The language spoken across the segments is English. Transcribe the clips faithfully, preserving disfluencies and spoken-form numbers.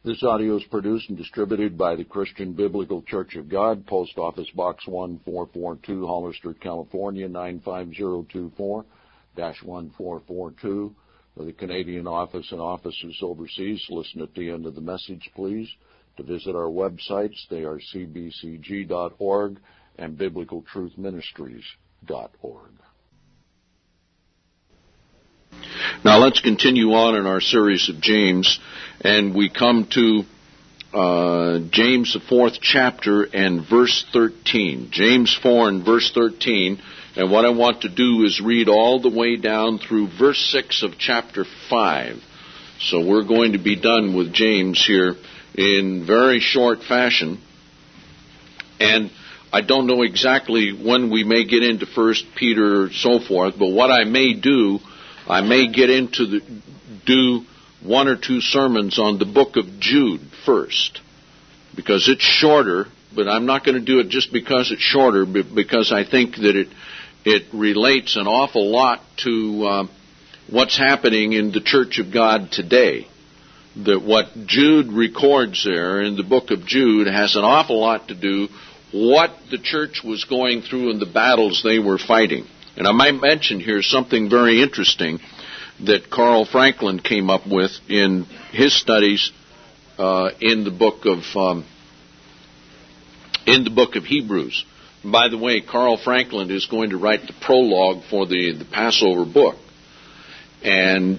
This audio is produced and distributed by the Christian Biblical Church of God, Post Office Box one four four two, Hollister, California, nine five zero two four, one four four two. For the Canadian office and offices overseas, listen at the end of the message, please. To visit our websites, they are c b c g dot org and biblical truth ministries dot org. Now let's continue on in our series of James, and we come to uh, James, the fourth chapter, and verse thirteen. James four and verse thirteen, and what I want to do is read all the way down through verse six of chapter five. So we're going to be done with James here in very short fashion, and I don't know exactly when we may get into First Peter and so forth, but what I may do, I may get into the, do one or two sermons on the book of Jude first, because it's shorter, but I'm not going to do it just because it's shorter, but because I think that it it relates an awful lot to uh, what's happening in the Church of God today. That what Jude records there in the book of Jude has an awful lot to do what the church was going through in the battles they were fighting. And I might mention here something very interesting that Carl Franklin came up with in his studies uh, in the book of um, in the book of Hebrews. And by the way, Carl Franklin is going to write the prologue for the, the Passover book, and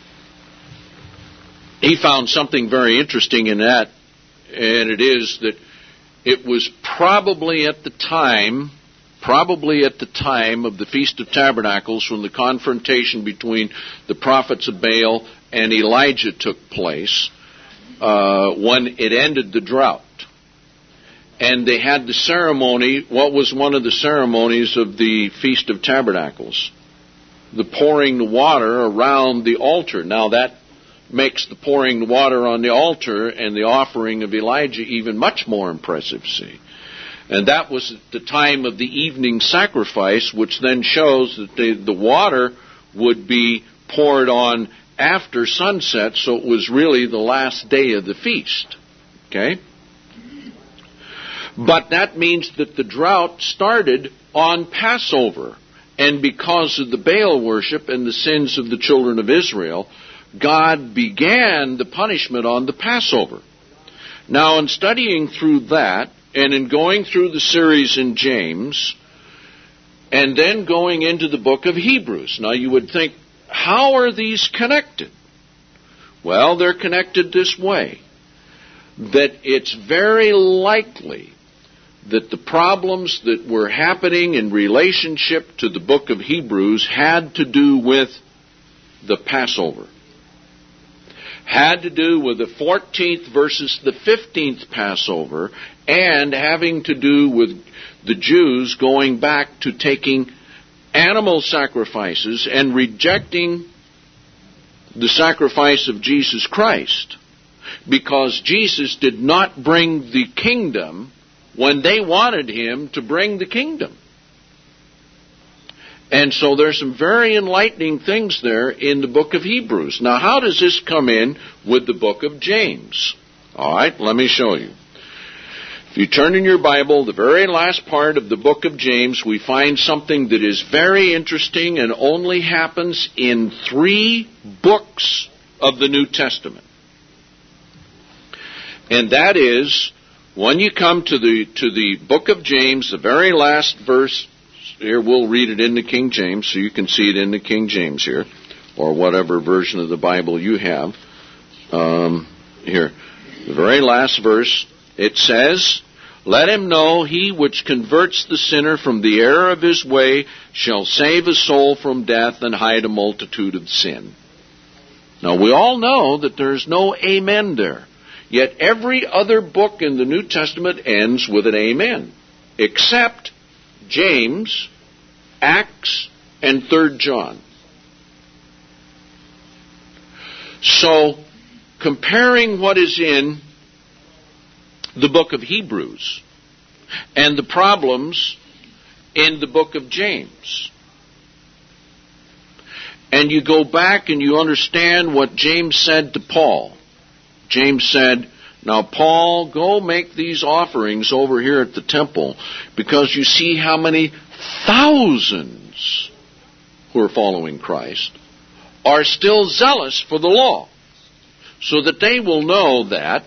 he found something very interesting in that, and it is that it was probably at the time. Probably at the time of the Feast of Tabernacles, when the confrontation between the prophets of Baal and Elijah took place, uh, when it ended the drought. And they had the ceremony. What was one of the ceremonies of the Feast of Tabernacles? The pouring the water around the altar. Now that makes the pouring the water on the altar and the offering of Elijah even much more impressive, see. And that was at the time of the evening sacrifice, which then shows that the, the water would be poured on after sunset, so it was really the last day of the feast. Okay? But that means that the drought started on Passover. And because of the Baal worship and the sins of the children of Israel, God began the punishment on the Passover. Now, in studying through that, and in going through the series in James, and then going into the book of Hebrews. Now you would think, how are these connected? Well, they're connected this way. That it's very likely that the problems that were happening in relationship to the book of Hebrews had to do with the Passover. Had to do with the fourteenth versus the fifteenth Passover, and having to do with the Jews going back to taking animal sacrifices and rejecting the sacrifice of Jesus Christ, because Jesus did not bring the kingdom when they wanted him to bring the kingdom. And so there's some very enlightening things there in the book of Hebrews. Now, how does this come in with the book of James? All right, let me show you. If you turn in your Bible, the very last part of the book of James, we find something that is very interesting and only happens in three books of the New Testament. And that is, when you come to the to the book of James, the very last verse. Here, we'll read it in the King James, so you can see it in the King James here, or whatever version of the Bible you have. Um, here, the very last verse, it says, "Let him know, he which converts the sinner from the error of his way shall save his soul from death and hide a multitude of sin." Now, we all know that there's no amen there. Yet every other book in the New Testament ends with an amen, except James, Acts, and Third John. So, comparing what is in the book of Hebrews and the problems in the book of James, and you go back and you understand what James said to Paul. James said, Now, Paul, go make these offerings over here at the temple, because you see how many thousands who are following Christ are still zealous for the law, so that they will know that,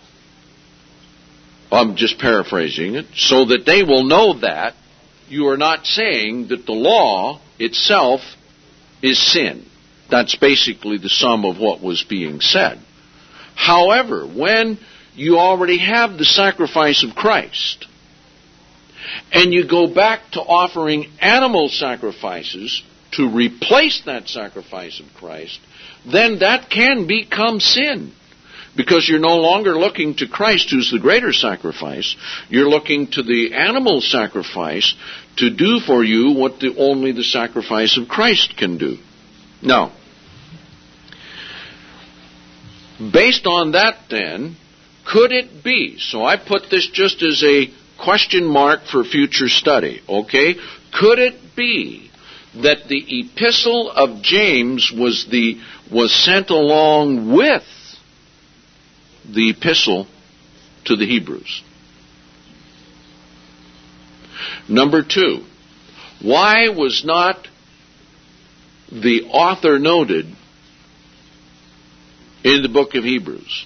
I'm just paraphrasing it, so that they will know that you are not saying that the law itself is sin. That's basically the sum of what was being said. However, when you already have the sacrifice of Christ, and you go back to offering animal sacrifices to replace that sacrifice of Christ, then that can become sin. Because you're no longer looking to Christ, who's the greater sacrifice. You're looking to the animal sacrifice to do for you what the, only the sacrifice of Christ can do. Now, based on that then, could it be, so I put this just as a question mark for future study, okay? Could it be that the epistle of James was the was sent along with the epistle to the Hebrews? Number two, why was not the author noted in the book of Hebrews?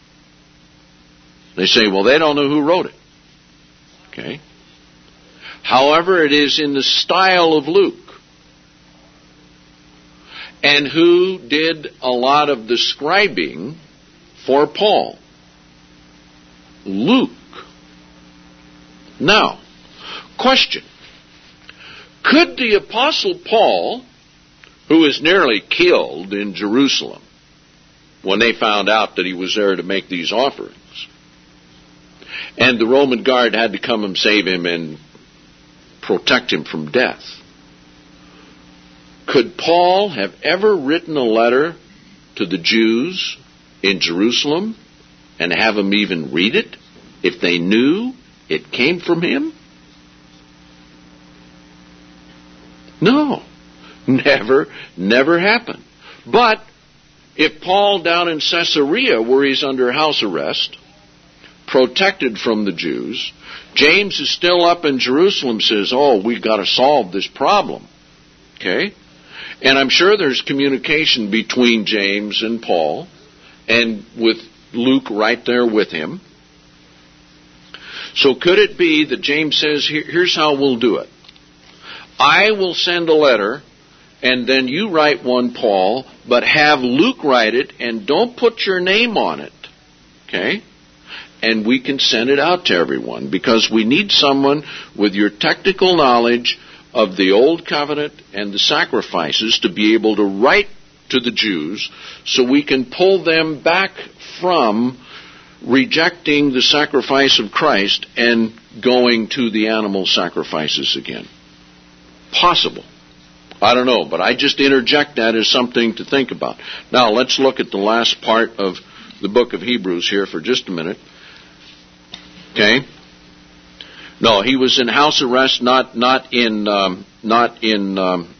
They say, well, they don't know who wrote it. Okay. However, it is in the style of Luke. And who did a lot of the scribing for Paul? Luke. Now, question. Could the Apostle Paul, who was nearly killed in Jerusalem when they found out that he was there to make these offerings, and the Roman guard had to come and save him and protect him from death, could Paul have ever written a letter to the Jews in Jerusalem and have them even read it if they knew it came from him? No. Never, never happened. But if Paul down in Caesarea, where he's under house arrest, protected from the Jews, James is still up in Jerusalem, says, oh, we've got to solve this problem. Okay? And I'm sure there's communication between James and Paul, and with Luke right there with him. So could it be that James says, here's how we'll do it. I will send a letter, and then you write one, Paul, but have Luke write it, and don't put your name on it. Okay? And we can send it out to everyone, because we need someone with your technical knowledge of the Old Covenant and the sacrifices to be able to write to the Jews so we can pull them back from rejecting the sacrifice of Christ and going to the animal sacrifices again. Possible. I don't know, but I just interject that as something to think about. Now, let's look at the last part of the book of Hebrews here for just a minute. Okay? No, he was in house arrest, not not in um, not in um,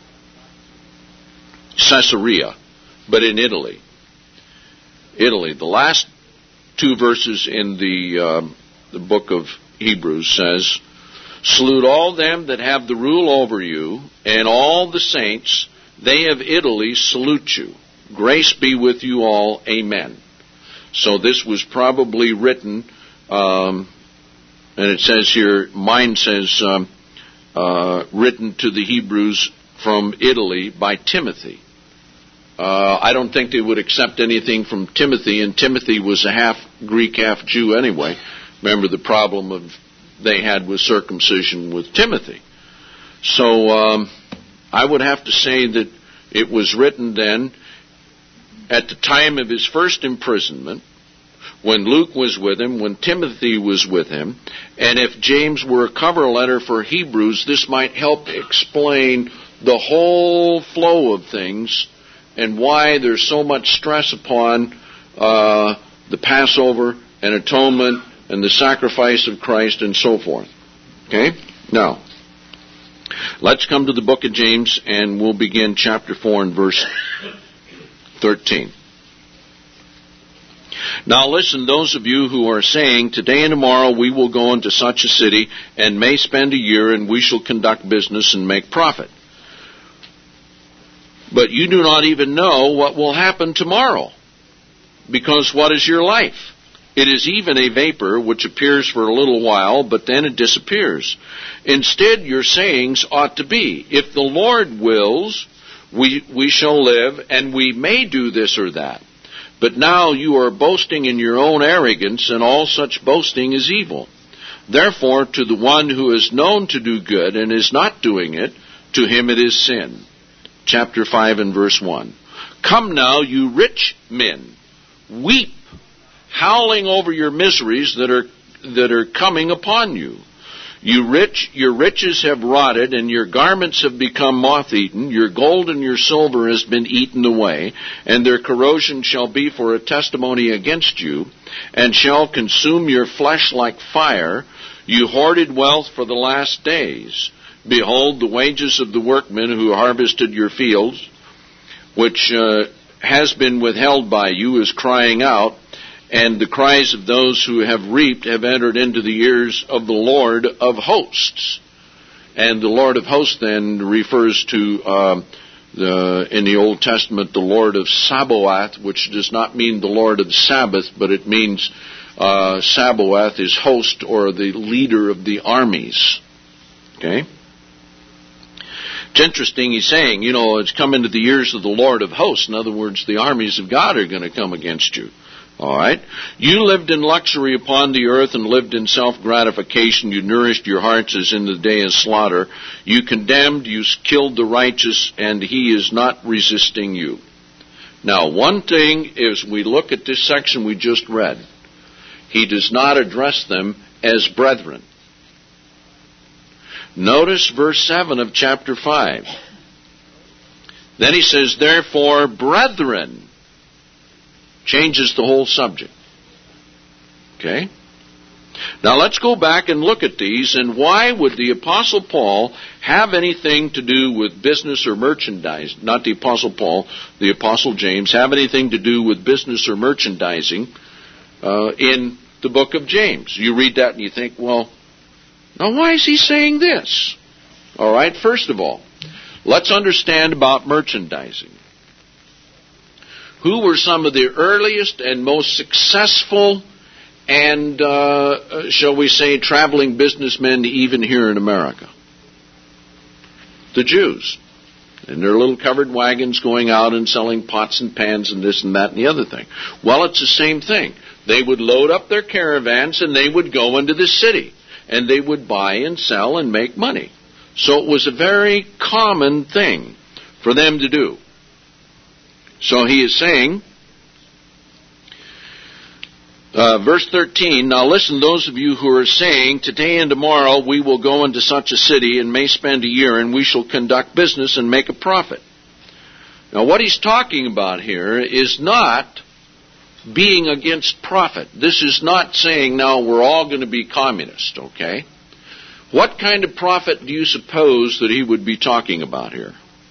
Caesarea, but in Italy. Italy. The last two verses in the um, the book of Hebrews says, "Salute all them that have the rule over you, and all the saints. They of Italy salute you. Grace be with you all. Amen." So this was probably written. Um, And it says here, mine says, um, uh, written to the Hebrews from Italy by Timothy. Uh, I don't think they would accept anything from Timothy, and Timothy was a half Greek, half Jew anyway. Remember the problem of they had with circumcision with Timothy. So um, I would have to say that it was written then at the time of his first imprisonment, when Luke was with him, when Timothy was with him, and if James were a cover letter for Hebrews, this might help explain the whole flow of things and why there's so much stress upon uh, the Passover and atonement and the sacrifice of Christ and so forth. Okay? Now, let's come to the book of James, and we'll begin chapter four and verse thirteen. Now listen, those of you who are saying, today and tomorrow we will go into such a city and may spend a year and we shall conduct business and make profit. But you do not even know what will happen tomorrow. Because what is your life? It is even a vapor which appears for a little while, but then it disappears. Instead, your sayings ought to be, if the Lord wills, we, we shall live, and we may do this or that. But now you are boasting in your own arrogance, and all such boasting is evil. Therefore, to the one who is known to do good and is not doing it, to him it is sin. Chapter five and verse one. Come now, you rich men, weep, howling over your miseries that are that are coming upon you. You rich, your riches have rotted, and your garments have become moth-eaten. Your gold and your silver has been eaten away, and their corrosion shall be for a testimony against you, and shall consume your flesh like fire. You hoarded wealth for the last days. Behold, the wages of the workmen who harvested your fields, which uh, has been withheld by you, is crying out, and the cries of those who have reaped have entered into the ears of the Lord of hosts. And the Lord of hosts then refers to, uh, the, in the Old Testament, the Lord of Sabaoth, which does not mean the Lord of Sabbath, but it means uh, Sabaoth is host or the leader of the armies. Okay? It's interesting, he's saying, you know, it's come into the ears of the Lord of hosts. In other words, the armies of God are going to come against you. All right? You lived in luxury upon the earth and lived in self-gratification. You nourished your hearts as in the day of slaughter. You condemned, you killed the righteous, and he is not resisting you. Now, one thing is, we look at this section we just read. He does not address them as brethren. Notice verse seven of chapter five. Then he says, therefore, brethren, changes the whole subject. Okay? Now let's go back and look at these, and why would the Apostle Paul have anything to do with business or merchandise? Not the Apostle Paul, the Apostle James, have anything to do with business or merchandising uh, in the book of James? You read that and you think, well, now why is he saying this? All right, first of all, let's understand about merchandising. Who were some of the earliest and most successful and, uh, shall we say, traveling businessmen even here in America? The Jews. In their little covered wagons going out and selling pots and pans and this and that and the other thing. Well, it's the same thing. They would load up their caravans and they would go into the city. And they would buy and sell and make money. So it was a very common thing for them to do. So he is saying, uh, verse thirteen, now listen, those of you who are saying, today and tomorrow we will go into such a city and may spend a year and we shall conduct business and make a profit. Now what he's talking about here is not being against profit. This is not saying now we're all going to be communist, okay? What kind of profit do you suppose that he would be talking about here?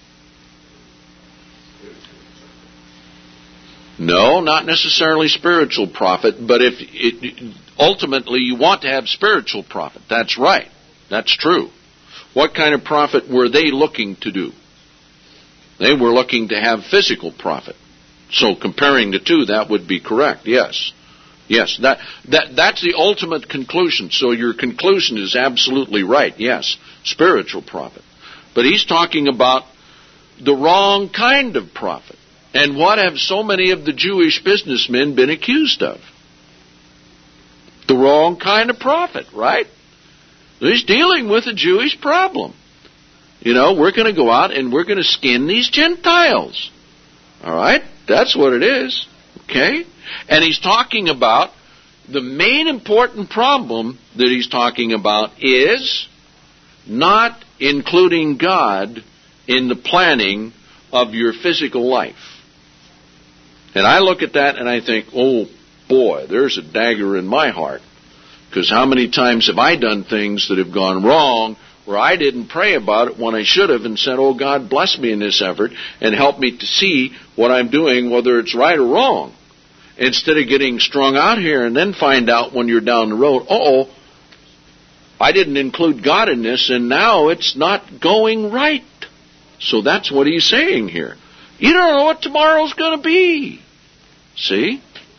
No, not necessarily spiritual profit, but if it, ultimately you want to have spiritual profit. That's right. That's true. What kind of profit were they looking to do? They were looking to have physical profit. So comparing the two, that would be correct, yes. Yes, that, that that's the ultimate conclusion. So your conclusion is absolutely right, yes, spiritual profit. But he's talking about the wrong kind of profit. And what have so many of the Jewish businessmen been accused of? The wrong kind of profit, right? He's dealing with a Jewish problem. You know, we're going to go out and we're going to skin these Gentiles. All right? That's what it is. Okay? And he's talking about the main important problem that he's talking about is not including God in the planning of your physical life. And I look at that and I think, oh boy, there's a dagger in my heart. Because how many times have I done things that have gone wrong where I didn't pray about it when I should have and said, oh God, bless me in this effort and help me to see what I'm doing, whether it's right or wrong. instead of getting strung out here and then find out when you're down the road, uh-oh, I didn't include God in this, and now it's not going right. So that's what he's saying here. You don't know what tomorrow's going to be. See?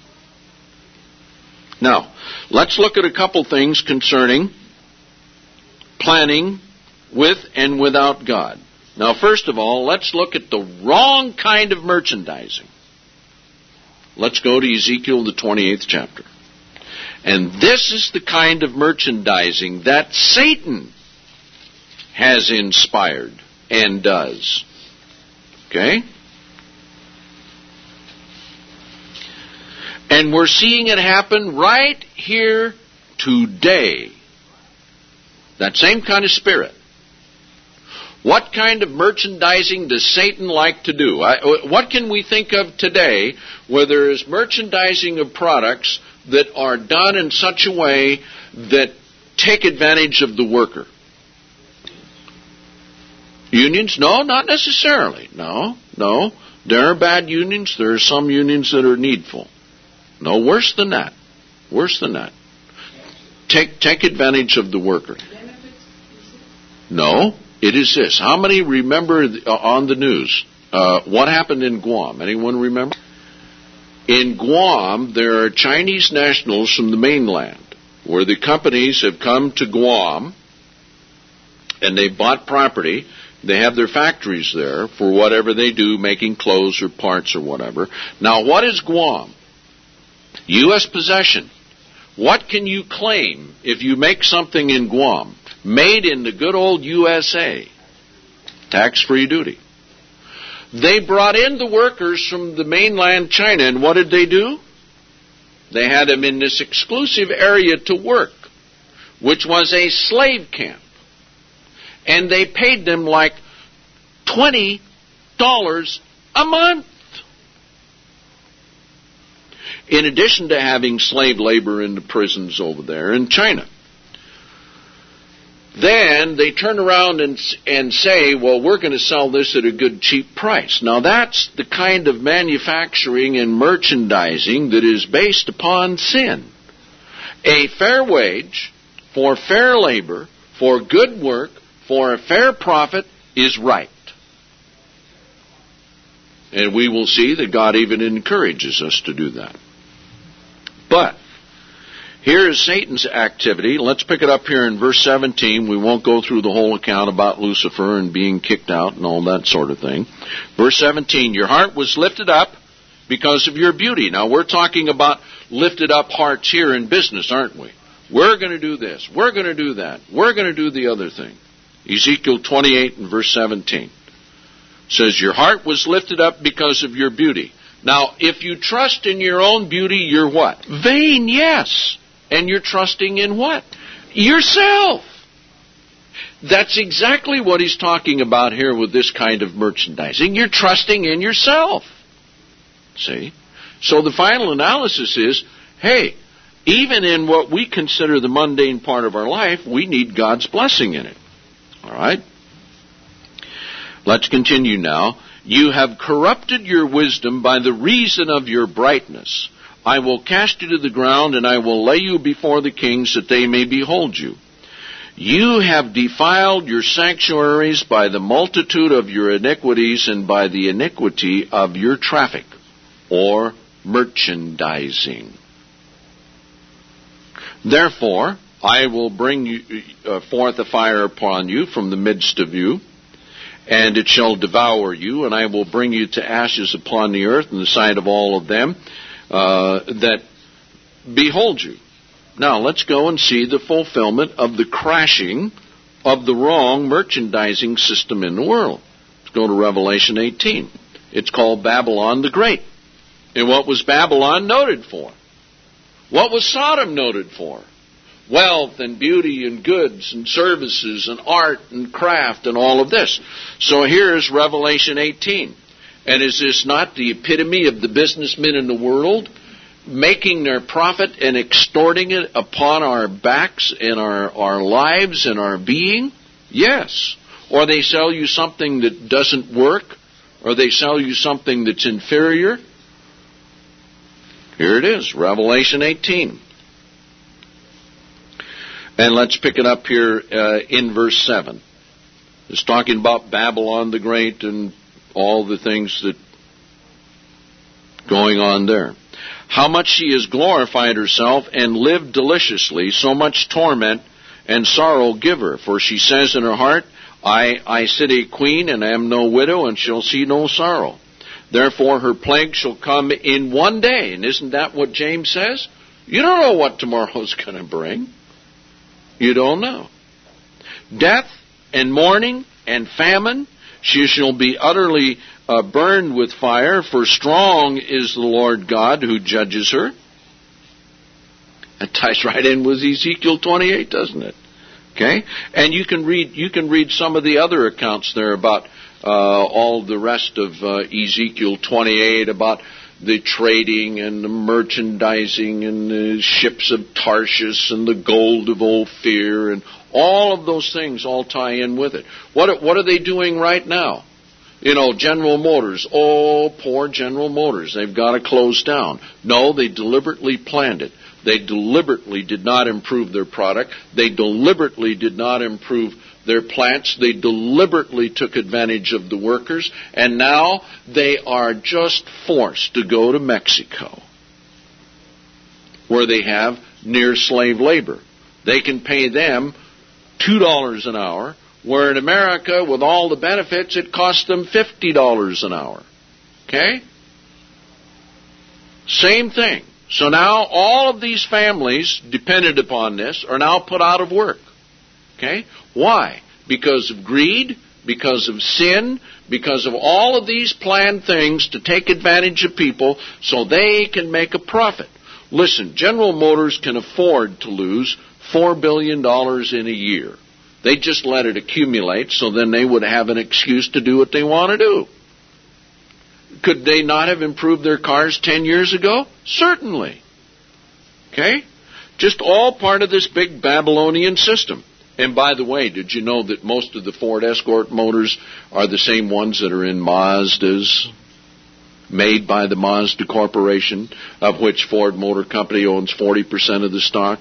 Now, let's look at a couple things concerning planning with and without God. Now, first of all, let's look at the wrong kind of merchandising. Let's go to Ezekiel, the twenty-eighth chapter. And this is the kind of merchandising that Satan has inspired and does. Okay? And we're seeing it happen right here today. That same kind of spirit. What kind of merchandising does Satan like to do? I, what can we think of today where there is merchandising of products that are done in such a way that take advantage of the worker? Unions? No, not necessarily. No, no. There are bad unions. There are some unions that are needful. No, worse than that. Worse than that. Take take advantage of the worker. No, it is this. How many remember uh, on the news uh, what happened in Guam? Anyone remember? In Guam, there are Chinese nationals from the mainland where the companies have come to Guam and they bought property. They have their factories there for whatever they do, making clothes or parts or whatever. Now, what is Guam? U S possession. What can you claim if you make something in Guam? Made in the good old U S A. Tax-free duty. They brought in the workers from the mainland China, and what did they do? They had them in this exclusive area to work, which was a slave camp. And they paid them like twenty dollars a month. In addition to having slave labor in the prisons over there in China. Then they turn around and, and say, well, we're going to sell this at a good cheap price. Now that's the kind of manufacturing and merchandising that is based upon sin. A fair wage for fair labor, for good work, for a fair profit is right. And we will see that God even encourages us to do that. But here is Satan's activity. Let's pick it up here in verse seventeen. We won't go through the whole account about Lucifer and being kicked out and all that sort of thing. Verse seventeen, your heart was lifted up because of your beauty. Now, we're talking about lifted up hearts here in business, aren't we? We're going to do this. We're going to do that. We're going to do the other thing. Ezekiel twenty-eight and verse seventeen says, your heart was lifted up because of your beauty. Now, if you trust in your own beauty, you're what? Vain, yes. And you're trusting in what? Yourself. That's exactly what he's talking about here with this kind of merchandising. You're trusting in yourself. See? So the final analysis is, hey, even in what we consider the mundane part of our life, we need God's blessing in it. All right? Let's continue now. You have corrupted your wisdom by the reason of your brightness. I will cast you to the ground, and I will lay you before the kings that they may behold you. You have defiled your sanctuaries by the multitude of your iniquities and by the iniquity of your traffic, or merchandising. Therefore, I will bring you, uh, forth a fire upon you from the midst of you, and it shall devour you, and I will bring you to ashes upon the earth in the sight of all of them uh, that behold you. Now, let's go and see the fulfillment of the crashing of the wrong merchandising system in the world. Let's go to Revelation eighteen. It's called Babylon the Great. And what was Babylon noted for? What was Sodom noted for? Wealth and beauty and goods and services and art and craft and all of this. So here's Revelation eighteen. And is this not the epitome of the businessmen in the world making their profit and extorting it upon our backs and our, our lives and our being? Yes. Or they sell you something that doesn't work, or they sell you something that's inferior. Here it is, Revelation eighteen. And let's pick it up here uh, in verse seven. It's talking about Babylon the Great and all the things that going on there. How much she has glorified herself and lived deliciously, so much torment and sorrow give her. For she says in her heart, I, I sit a queen and am no widow and shall see no sorrow. Therefore her plague shall come in one day. And isn't that what James says? You don't know what tomorrow's going to bring. You don't know. Death and mourning and famine. She shall be utterly uh, burned with fire, for strong is the Lord God who judges her. That ties right in with Ezekiel twenty-eight, doesn't it? Okay, and you can read you can read some of the other accounts there about uh, all the rest of uh, Ezekiel twenty-eight, about the trading and the merchandising and the ships of Tarshish and the gold of Ophir, and all of those things all tie in with it. What what are they doing right now? You know, General Motors. Oh, poor General Motors. They've got to close down. No, they deliberately planned it. They deliberately did not improve their product. They deliberately did not improve their plants. They deliberately took advantage of the workers. And now they are just forced to go to Mexico, where they have near slave labor. They can pay them two dollars an hour, where in America, with all the benefits, it costs them fifty dollars an hour. Okay? Same thing. So now all of these families dependent upon this are now put out of work. Okay? Why? Because of greed, because of sin, because of all of these planned things to take advantage of people so they can make a profit. Listen, General Motors can afford to lose four billion dollars in a year. They just let it accumulate so then they would have an excuse to do what they want to do. Could they not have improved their cars ten years ago? Certainly. Okay? Just all part of this big Babylonian system. And by the way, did you know that most of the Ford Escort motors are the same ones that are in Mazdas, made by the Mazda Corporation, of which Ford Motor Company owns forty percent of the stock?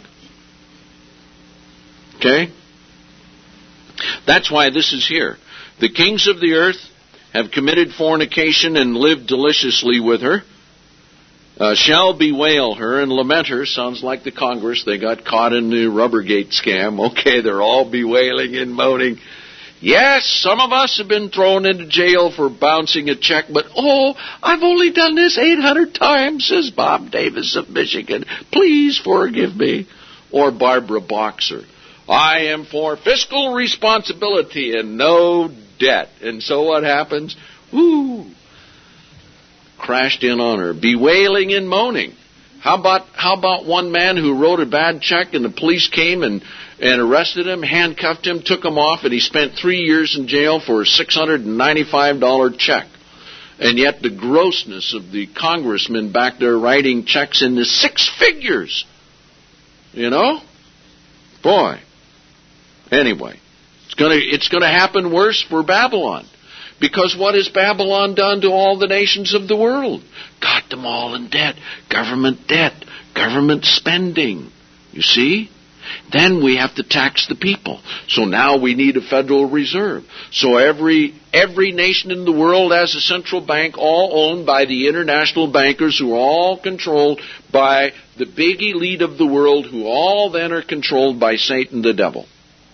Okay? That's why this is here. The kings of the earth have committed fornication and lived deliciously with her, uh, shall bewail her and lament her. Sounds like the Congress. They got caught in the Rubbergate scam. Okay, they're all bewailing and moaning. Yes, some of us have been thrown into jail for bouncing a check, but oh, I've only done this eight hundred times, says Bob Davis of Michigan. Please forgive me. Or Barbara Boxer. I am for fiscal responsibility and no debt. And so what happens? Woo! Crashed in on her. Bewailing and moaning. How about how about one man who wrote a bad check and the police came and, and arrested him, handcuffed him, took him off, and he spent three years in jail for a six hundred ninety-five dollars check. And yet the grossness of the congressman back there writing checks in the six figures. You know? Boy. Anyway, it's going to it's going to happen worse for Babylon. Because what has Babylon done to all the nations of the world? Got them all in debt. Government debt. Government spending. You see? Then we have to tax the people. So now we need a Federal Reserve. So every every nation in the world has a central bank, all owned by the international bankers who are all controlled by the big elite of the world, who all then are controlled by Satan the devil.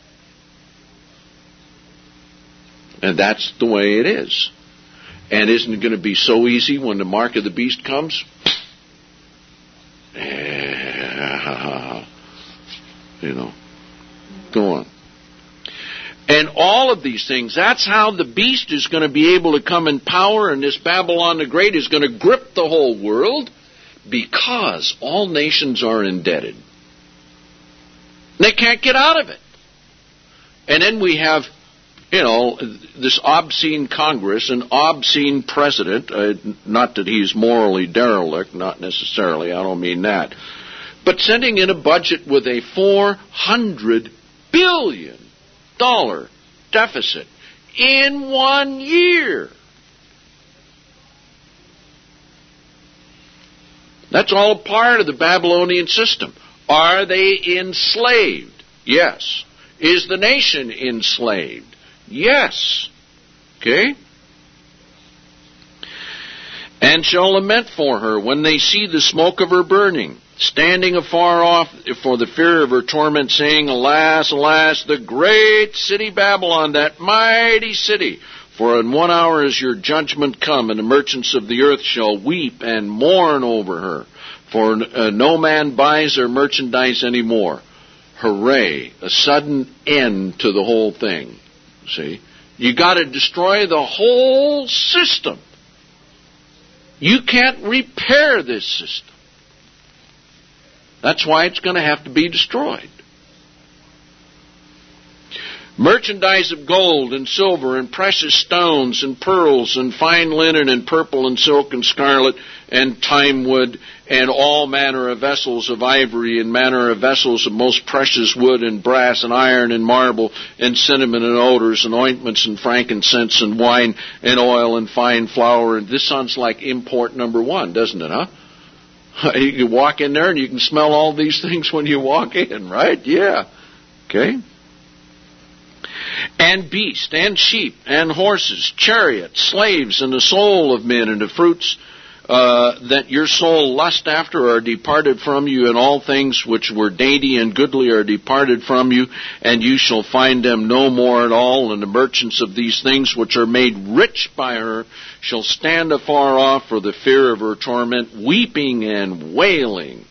And that's the way it is. And isn't it going to be so easy when the mark of the beast comes? You know, go on. And all of these things, that's how the beast is going to be able to come in power, and this Babylon the Great is going to grip the whole world, because all nations are indebted. They can't get out of it. And then we have, you know, this obscene Congress, an obscene president, uh, not that he's morally derelict, not necessarily, I don't mean that, but sending in a budget with a four hundred billion dollars deficit in one year. That's all a part of the Babylonian system. Are they enslaved? Yes. Is the nation enslaved? Yes. Okay? And shall lament for her when they see the smoke of her burning, standing afar off for the fear of her torment, saying, Alas, alas, the great city Babylon, that mighty city! For in one hour is your judgment come, and the merchants of the earth shall weep and mourn over her. For uh, no man buys their merchandise any more. Hooray, a sudden end to the whole thing. See? You got to destroy the whole system. You can't repair this system. That's why it's going to have to be destroyed. Merchandise of gold and silver and precious stones and pearls and fine linen and purple and silk and scarlet and thyme wood and all manner of vessels of ivory and manner of vessels of most precious wood and brass and iron and marble and cinnamon and odors and ointments and frankincense and wine and oil and fine flour. And this sounds like import number one, doesn't it, huh? You can walk in there and you can smell all these things when you walk in, right? Yeah. Okay. And beast, and sheep, and horses, chariots, slaves, and the soul of men, and the fruits uh, that your soul lust after are departed from you, and all things which were dainty and goodly are departed from you, and you shall find them no more at all. And the merchants of these things which are made rich by her shall stand afar off for the fear of her torment, weeping and wailing.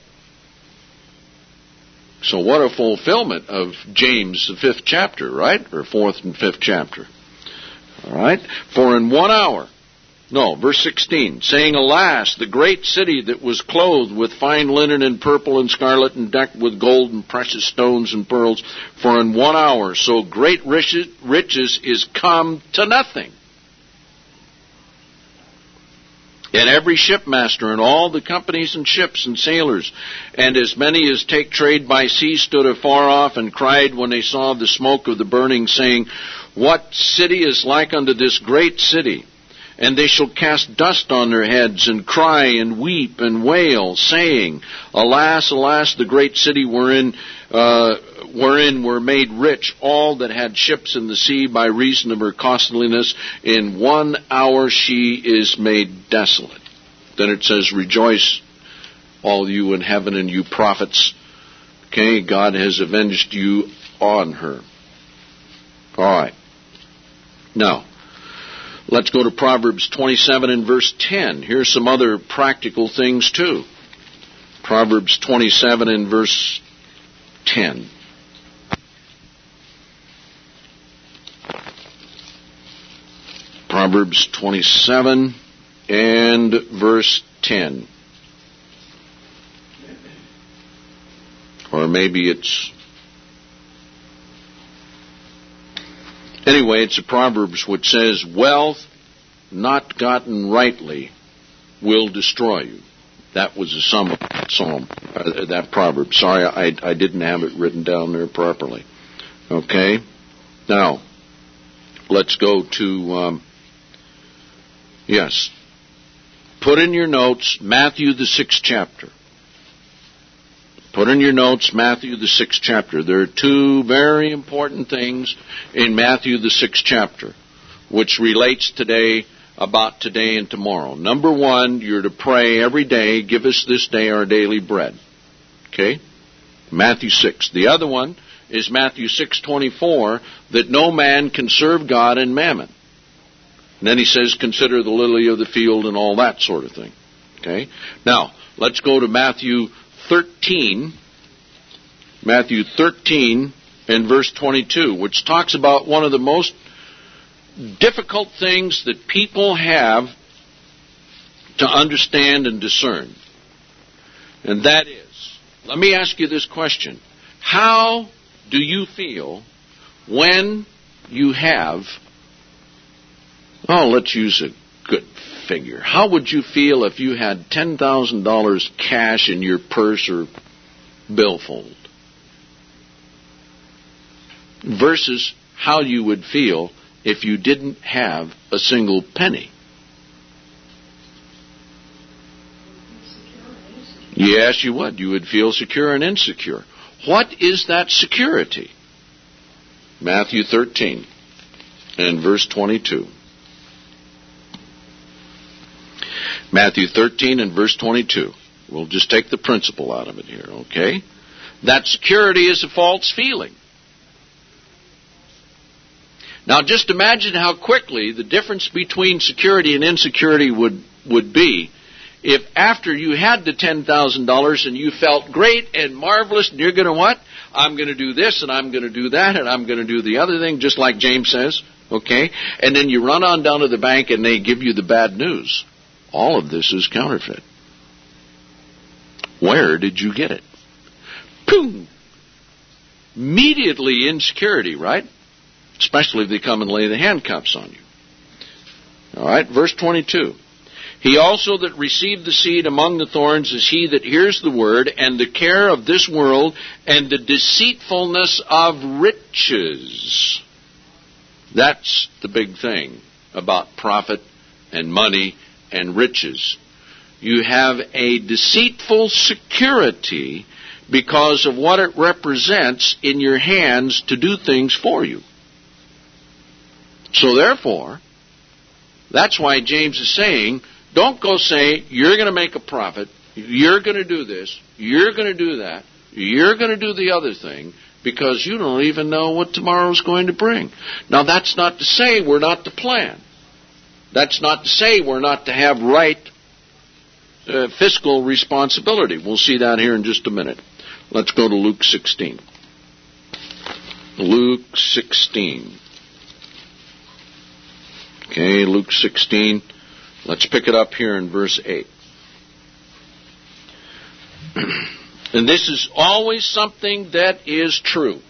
So what a fulfillment of James, the fifth chapter, right? Or fourth and fifth chapter. All right? For in one hour, no, verse sixteen, saying, Alas, the great city that was clothed with fine linen and purple and scarlet and decked with gold and precious stones and pearls, for in one hour so great riches, riches is come to nothing. And every shipmaster and all the companies and ships and sailors, and as many as take trade by sea, stood afar off and cried when they saw the smoke of the burning, saying, What city is like unto this great city? And they shall cast dust on their heads, and cry, and weep, and wail, saying, Alas, alas, the great city wherein uh, wherein were made rich all that had ships in the sea by reason of her costliness. In one hour she is made desolate. Then it says, Rejoice, all you in heaven and you prophets. Okay, God has avenged you on her. All right. Now, let's go to Proverbs twenty-seven and verse ten. Here's some other practical things too. Proverbs twenty-seven and verse ten. Proverbs twenty-seven and verse ten. Or maybe it's... Anyway, it's a Proverbs which says, Wealth not gotten rightly will destroy you. That was the sum of that psalm, uh, that proverb. Sorry, I, I didn't have it written down there properly. Okay? Now, let's go to, um, yes, put in your notes Matthew the sixth chapter. Put in your notes Matthew the sixth chapter. There are two very important things in Matthew the sixth chapter, which relates today about today and tomorrow. Number one, you're to pray every day, give us this day our daily bread. Okay? Matthew six. The other one is Matthew six twenty-four, that no man can serve God and mammon. And then he says, consider the lily of the field and all that sort of thing. Okay? Now, let's go to Matthew thirteen, Matthew thirteen and verse twenty-two, which talks about one of the most difficult things that people have to understand and discern. And that is, let me ask you this question. How do you feel when you have, oh, let's use a good figure. How would you feel if you had ten thousand dollars cash in your purse or billfold? Versus how you would feel if you didn't have a single penny. Yes, you would. You would feel secure and insecure. What is that security? Matthew thirteen and verse twenty-two. Matthew thirteen and verse twenty-two. We'll just take the principle out of it here, okay? That security is a false feeling. Now just imagine how quickly the difference between security and insecurity would, would be if after you had the ten thousand dollars and you felt great and marvelous and you're going to what? I'm going to do this and I'm going to do that and I'm going to do the other thing, just like James says, okay? And then you run on down to the bank and they give you the bad news. All of this is counterfeit. Where did you get it? Boom! Immediately insecurity, right? Especially if they come and lay the handcuffs on you. All right, verse twenty-two. He also that received the seed among the thorns is he that hears the word, and the care of this world, and the deceitfulness of riches. That's the big thing about profit and money and riches. You have a deceitful security because of what it represents in your hands to do things for you. So therefore, that's why James is saying, don't go say, you're going to make a profit, you're going to do this, you're going to do that, you're going to do the other thing, because you don't even know what tomorrow's going to bring. Now that's not to say we're not to plan. That's not to say we're not to have right uh, fiscal responsibility. We'll see that here in just a minute. Let's go to Luke sixteen. Luke sixteen. Okay, Luke sixteen. Let's pick it up here in verse eight. And this is always something that is true.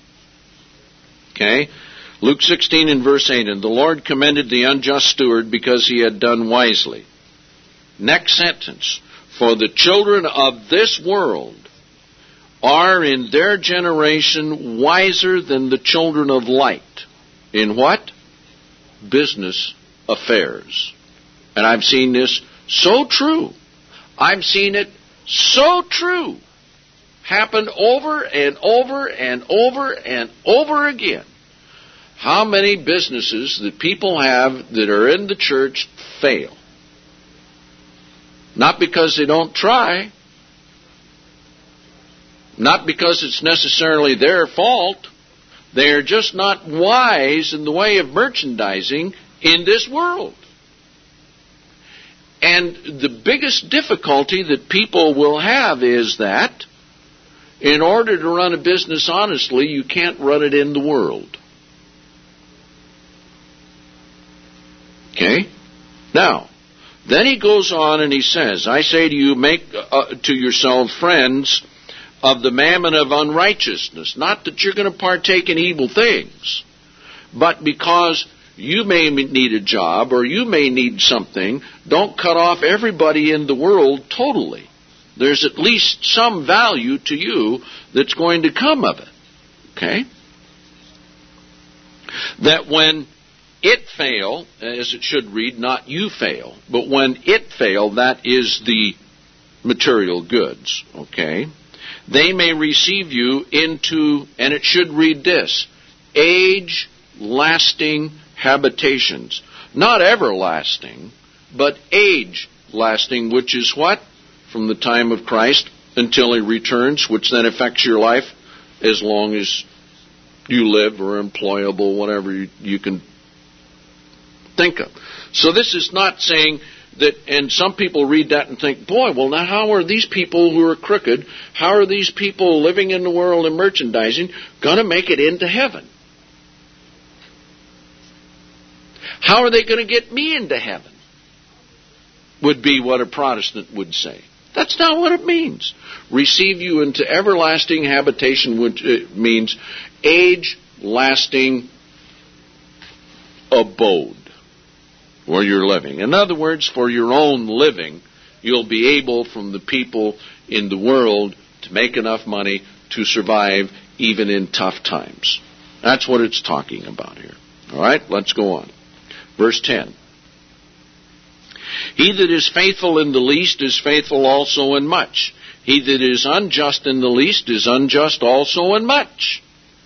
Okay? Luke sixteen and verse eight. And the Lord commended the unjust steward because he had done wisely. Next sentence. For the children of this world are in their generation wiser than the children of light. In what? Business affairs. And I've seen this so true. I've seen it so true happen over and over and over and over again. How many businesses that people have that are in the church fail? Not because they don't try. Not because it's necessarily their fault. They are just not wise in the way of merchandising in this world. And the biggest difficulty that people will have is that in order to run a business honestly, you can't run it in the world. Okay? Now, then he goes on and he says, I say to you, make uh, to yourselves friends of the mammon of unrighteousness. Not that you're going to partake in evil things, but because you may need a job or you may need something, don't cut off everybody in the world totally. There's at least some value to you that's going to come of it. Okay? That when it fail, as it should read, not you fail, but when it fail, that is the material goods. Okay? They may receive you into, and it should read this, age-lasting habitations. Not everlasting, but age-lasting, which is what? From the time of Christ until He returns, which then affects your life as long as you live or employable, whatever you, you can think of. So this is not saying that, and some people read that and think, boy, well now how are these people who are crooked, how are these people living in the world and merchandising going to make it into heaven? How are they going to get me into heaven? Would be what a Protestant would say. That's not what it means. Receive you into everlasting habitation, which means age-lasting abode where you're living. In other words, for your own living, you'll be able from the people in the world to make enough money to survive even in tough times. That's what it's talking about here. All right, let's go on. Verse ten. He that is faithful in the least is faithful also in much. He that is unjust in the least is unjust also in much.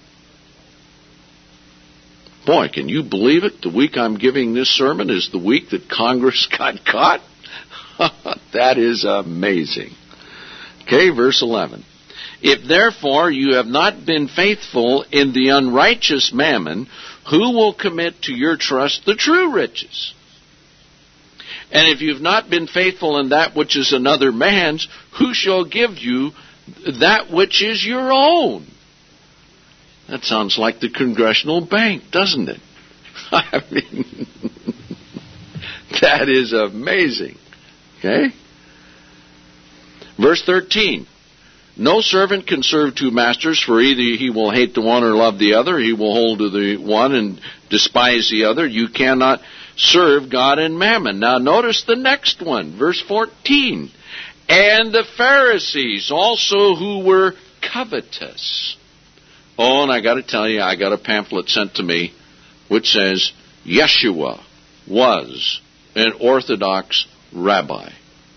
Boy, can you believe it? The week I'm giving this sermon is the week that Congress got caught. That is amazing. Okay, verse eleven. If therefore you have not been faithful in the unrighteous mammon, who will commit to your trust the true riches? And if you've not been faithful in that which is another man's, who shall give you that which is your own? That sounds like the Congressional Bank, doesn't it? I mean, that is amazing. Okay? Verse thirteen. No servant can serve two masters, for either he will hate the one or love the other. He will hold to the one and despise the other. You cannot serve God and mammon. Now notice the next one, verse fourteen. And the Pharisees also who were covetous. Oh, and I got to tell you, I got a pamphlet sent to me which says Yeshua was an Orthodox rabbi.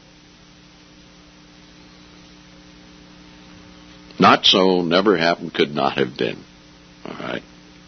Not so, never happened, could not have been. All right.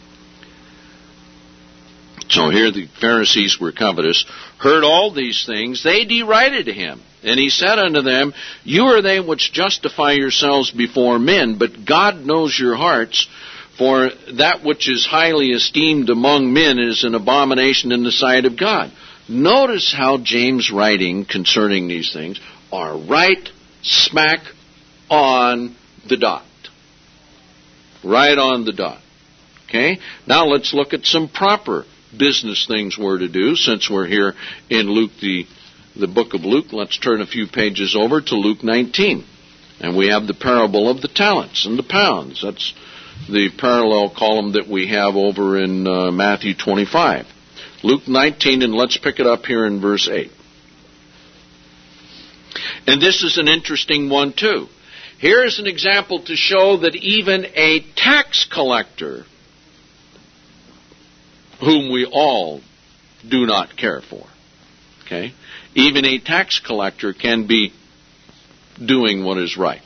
So here the Pharisees were covetous, heard all these things, they derided him. And he said unto them, you are they which justify yourselves before men, but God knows your hearts, for that which is highly esteemed among men is an abomination in the sight of God. Notice how James' writing concerning these things are right smack on the dot. Right on the dot. Okay? Now let's look at some proper business things we're to do since we're here in Luke, the, the book of Luke. Let's turn a few pages over to Luke nineteen. And we have the parable of the talents and the pounds. That's the parallel column that we have over in uh, Matthew twenty-five. Luke nineteen, and let's pick it up here in verse eight. And this is an interesting one too. Here is an example to show that even a tax collector, whom we all do not care for, okay, even a tax collector can be doing what is right.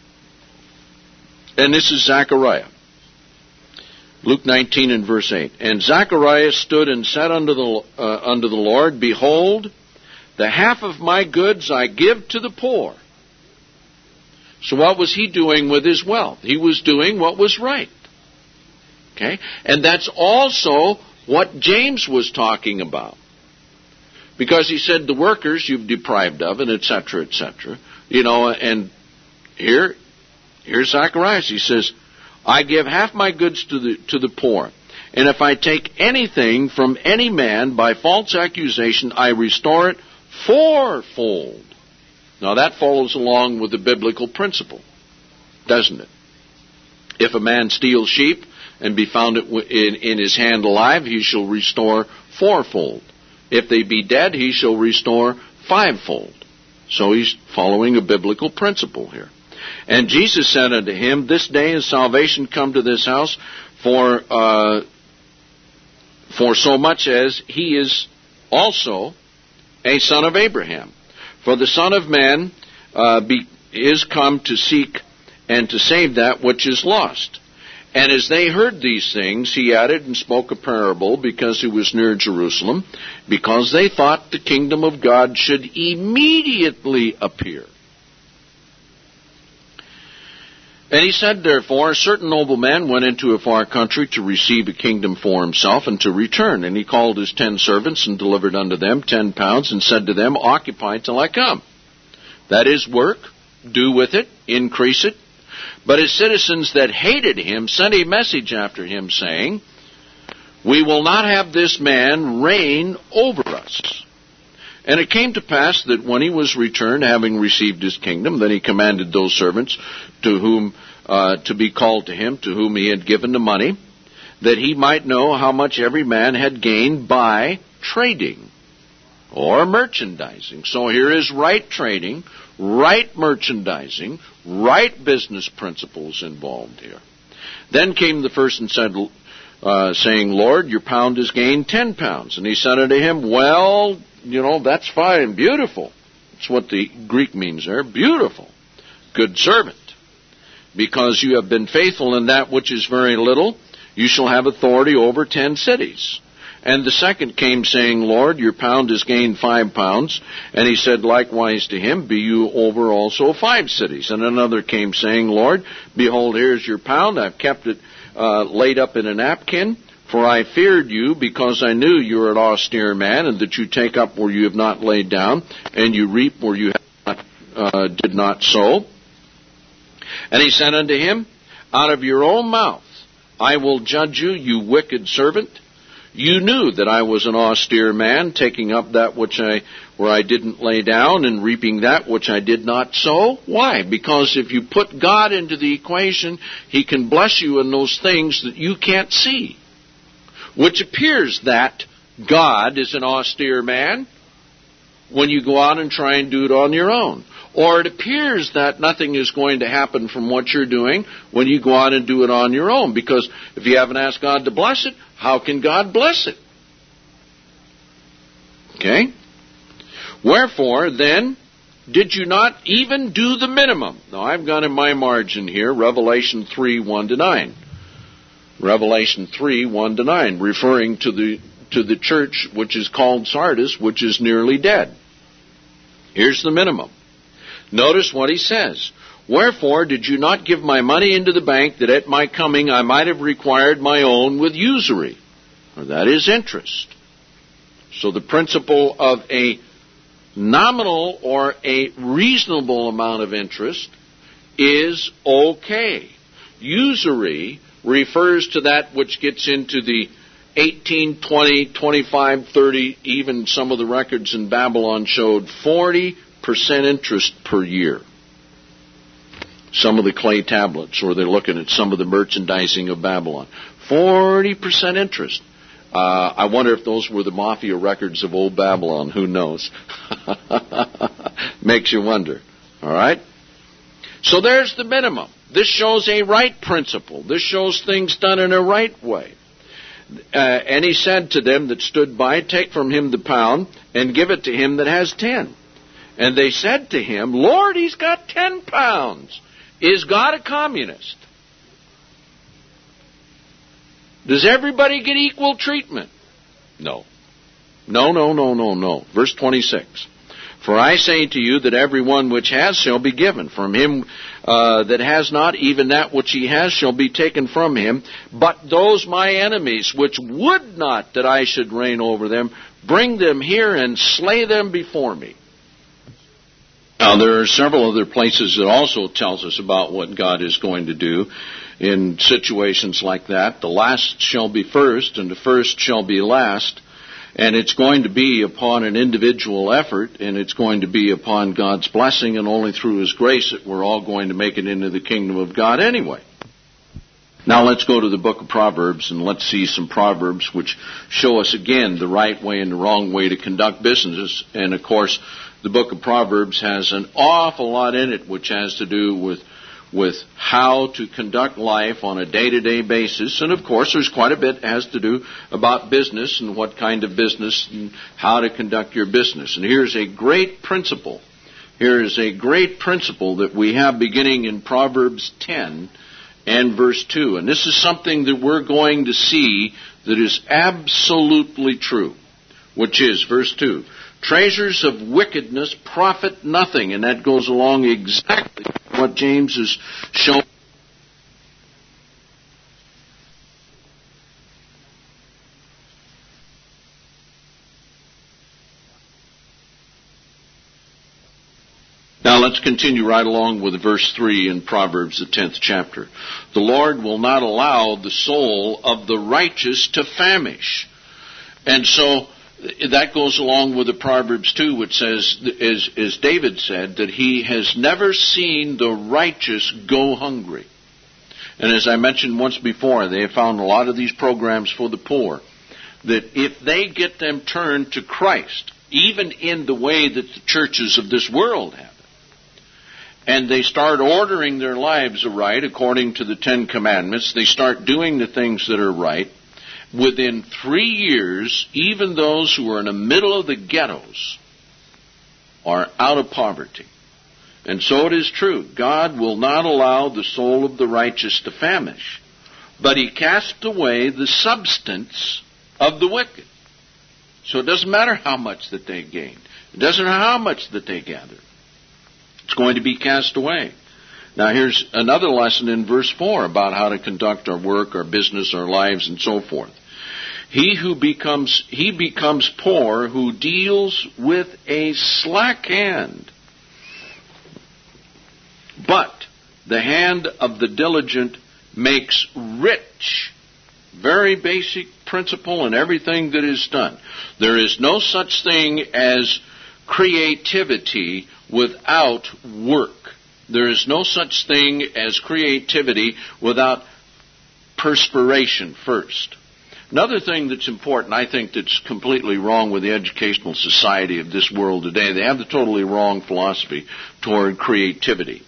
And this is Zechariah. Luke nineteen and verse eight. And Zechariah stood and said unto the, uh, unto the Lord, behold, the half of my goods I give to the poor. So what was he doing with his wealth? He was doing what was right. Okay? And that's also what James was talking about. Because he said the workers you've deprived of, and et cetera, et cetera. You know, and here, here's Zacharias. He says, I give half my goods to the to the poor. And if I take anything from any man by false accusation, I restore it fourfold. Now that follows along with the biblical principle, doesn't it? If a man steals sheep and be found in, in his hand alive, he shall restore fourfold. If they be dead, he shall restore fivefold. So he's following a biblical principle here. And Jesus said unto him, this day is salvation come to this house, for uh, for so much as he is also a son of Abraham. For the Son of Man uh, be, is come to seek and to save that which is lost. And as they heard these things, he added and spoke a parable, because he was near Jerusalem, because they thought the kingdom of God should immediately appear. And he said, therefore, a certain nobleman went into a far country to receive a kingdom for himself and to return. And he called his ten servants and delivered unto them ten pounds and said to them, occupy till I come. That is, work, do with it, increase it. But his citizens that hated him sent a message after him, saying, we will not have this man reign over us. And it came to pass that when he was returned, having received his kingdom, then he commanded those servants to whom uh, to be called to him, to whom he had given the money, that he might know how much every man had gained by trading or merchandising. So here is right trading, right merchandising, right business principles involved here. Then came the first and said, uh, saying, Lord, your pound is gained ten pounds. And he said unto him, well, you know, that's fine, beautiful. That's what the Greek means there, beautiful. good servant. Because you have been faithful in that which is very little, you shall have authority over ten cities. And the second came, saying, Lord, your pound has gained five pounds. And he said likewise to him, be you over also five cities. And another came, saying, Lord, behold, here is your pound. I've kept it uh, laid up in a napkin. For I feared you, because I knew you were an austere man, and that you take up where you have not laid down, and you reap where you have not, uh, did not sow. And he said unto him, out of your own mouth I will judge you, you wicked servant. You knew that I was an austere man, taking up that which I where I didn't lay down, and reaping that which I did not sow. Why? Because if you put God into the equation, He can bless you in those things that you can't see. Which appears that God is an austere man when you go out and try and do it on your own. Or it appears that nothing is going to happen from what you're doing when you go out and do it on your own. Because if you haven't asked God to bless it, how can God bless it? Okay? Wherefore, then, did you not even do the minimum? Now, I've got in my margin here, Revelation three, one to nine. Revelation three, one to nine, referring to the to the church which is called Sardis, which is nearly dead. Here's the minimum. Notice what he says. Wherefore did you not give my money into the bank, that at my coming I might have required my own with usury? Or that is interest. So the principle of a nominal or a reasonable amount of interest is okay. Usury refers to that which gets into the eighteen, twenty, twenty-five, thirty, even some of the records in Babylon showed forty percent interest per year. Some of the clay tablets, or they're looking at some of the merchandising of Babylon. forty percent interest. Uh, I wonder if those were the mafia records of old Babylon. Who knows? Makes you wonder. All right? So there's the minimum. This shows a right principle. This shows things done in a right way. Uh, and he said to them that stood by, take from him the pound and give it to him that has ten. And they said to him, Lord, he's got ten pounds. Is God a communist? Does everybody get equal treatment? No. No, no, no, no, no. Verse twenty-six. For I say to you that every one which has shall be given. From him uh, that has not, even that which he has shall be taken from him. But those my enemies, which would not that I should reign over them, bring them here and slay them before me. Now, there are several other places that also tells us about what God is going to do in situations like that. The last shall be first, and the first shall be last. And it's going to be upon an individual effort, and it's going to be upon God's blessing, and only through His grace that we're all going to make it into the kingdom of God anyway. Now let's go to the book of Proverbs, and let's see some Proverbs which show us again the right way and the wrong way to conduct business. And of course, the book of Proverbs has an awful lot in it which has to do with with how to conduct life on a day-to-day basis. And of course, there's quite a bit that has to do about business and what kind of business and how to conduct your business. And here's a great principle. Here is a great principle that we have beginning in Proverbs ten and verse two. And this is something that we're going to see that is absolutely true, which is verse two. Treasures of wickedness profit nothing. And that goes along exactly what James is showing. Now let's continue right along with verse three in Proverbs, the tenth chapter. The Lord will not allow the soul of the righteous to famish. And so that goes along with the Proverbs two, which says, as, as David said, that he has never seen the righteous go hungry. And as I mentioned once before, they have found a lot of these programs for the poor, that if they get them turned to Christ, even in the way that the churches of this world have it, and they start ordering their lives aright according to the Ten Commandments, they start doing the things that are right, within three years, even those who are in the middle of the ghettos are out of poverty. And so it is true. God will not allow the soul of the righteous to famish, but he casts away the substance of the wicked. So it doesn't matter how much that they gain. It doesn't matter how much that they gather. It's going to be cast away. Now here's another lesson in verse four about how to conduct our work, our business, our lives, and so forth. He who becomes, he becomes poor who deals with a slack hand. But the hand of the diligent makes rich. Very basic principle in everything that is done. There is no such thing as creativity without work. There is no such thing as creativity without perspiration first. Another thing that's important, I think, that's completely wrong with the educational society of this world today, they have the totally wrong philosophy toward creativity.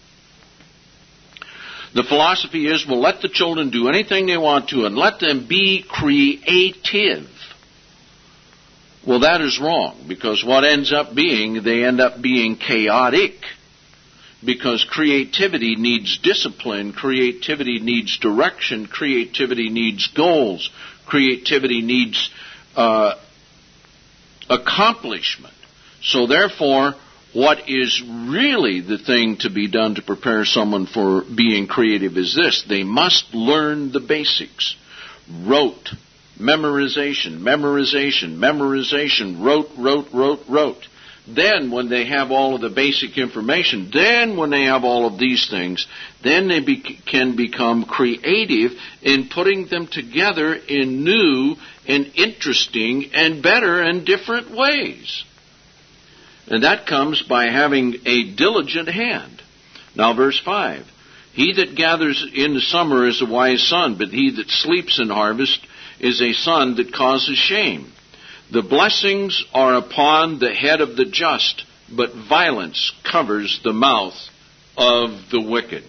The philosophy is, well, let the children do anything they want to and let them be creative. Well, that is wrong, because what ends up being, they end up being chaotic. Because creativity needs discipline, creativity needs direction, creativity needs goals, creativity needs uh, accomplishment. So therefore, what is really the thing to be done to prepare someone for being creative is this. They must learn the basics. Rote, memorization, memorization, memorization, rote, rote, rote, rote. Then when they have all of the basic information, then when they have all of these things, then they be- can become creative in putting them together in new and interesting and better and different ways. And that comes by having a diligent hand. Now verse five. He that gathers in the summer is a wise son, but he that sleeps in harvest is a son that causes shame. The blessings are upon the head of the just, but violence covers the mouth of the wicked.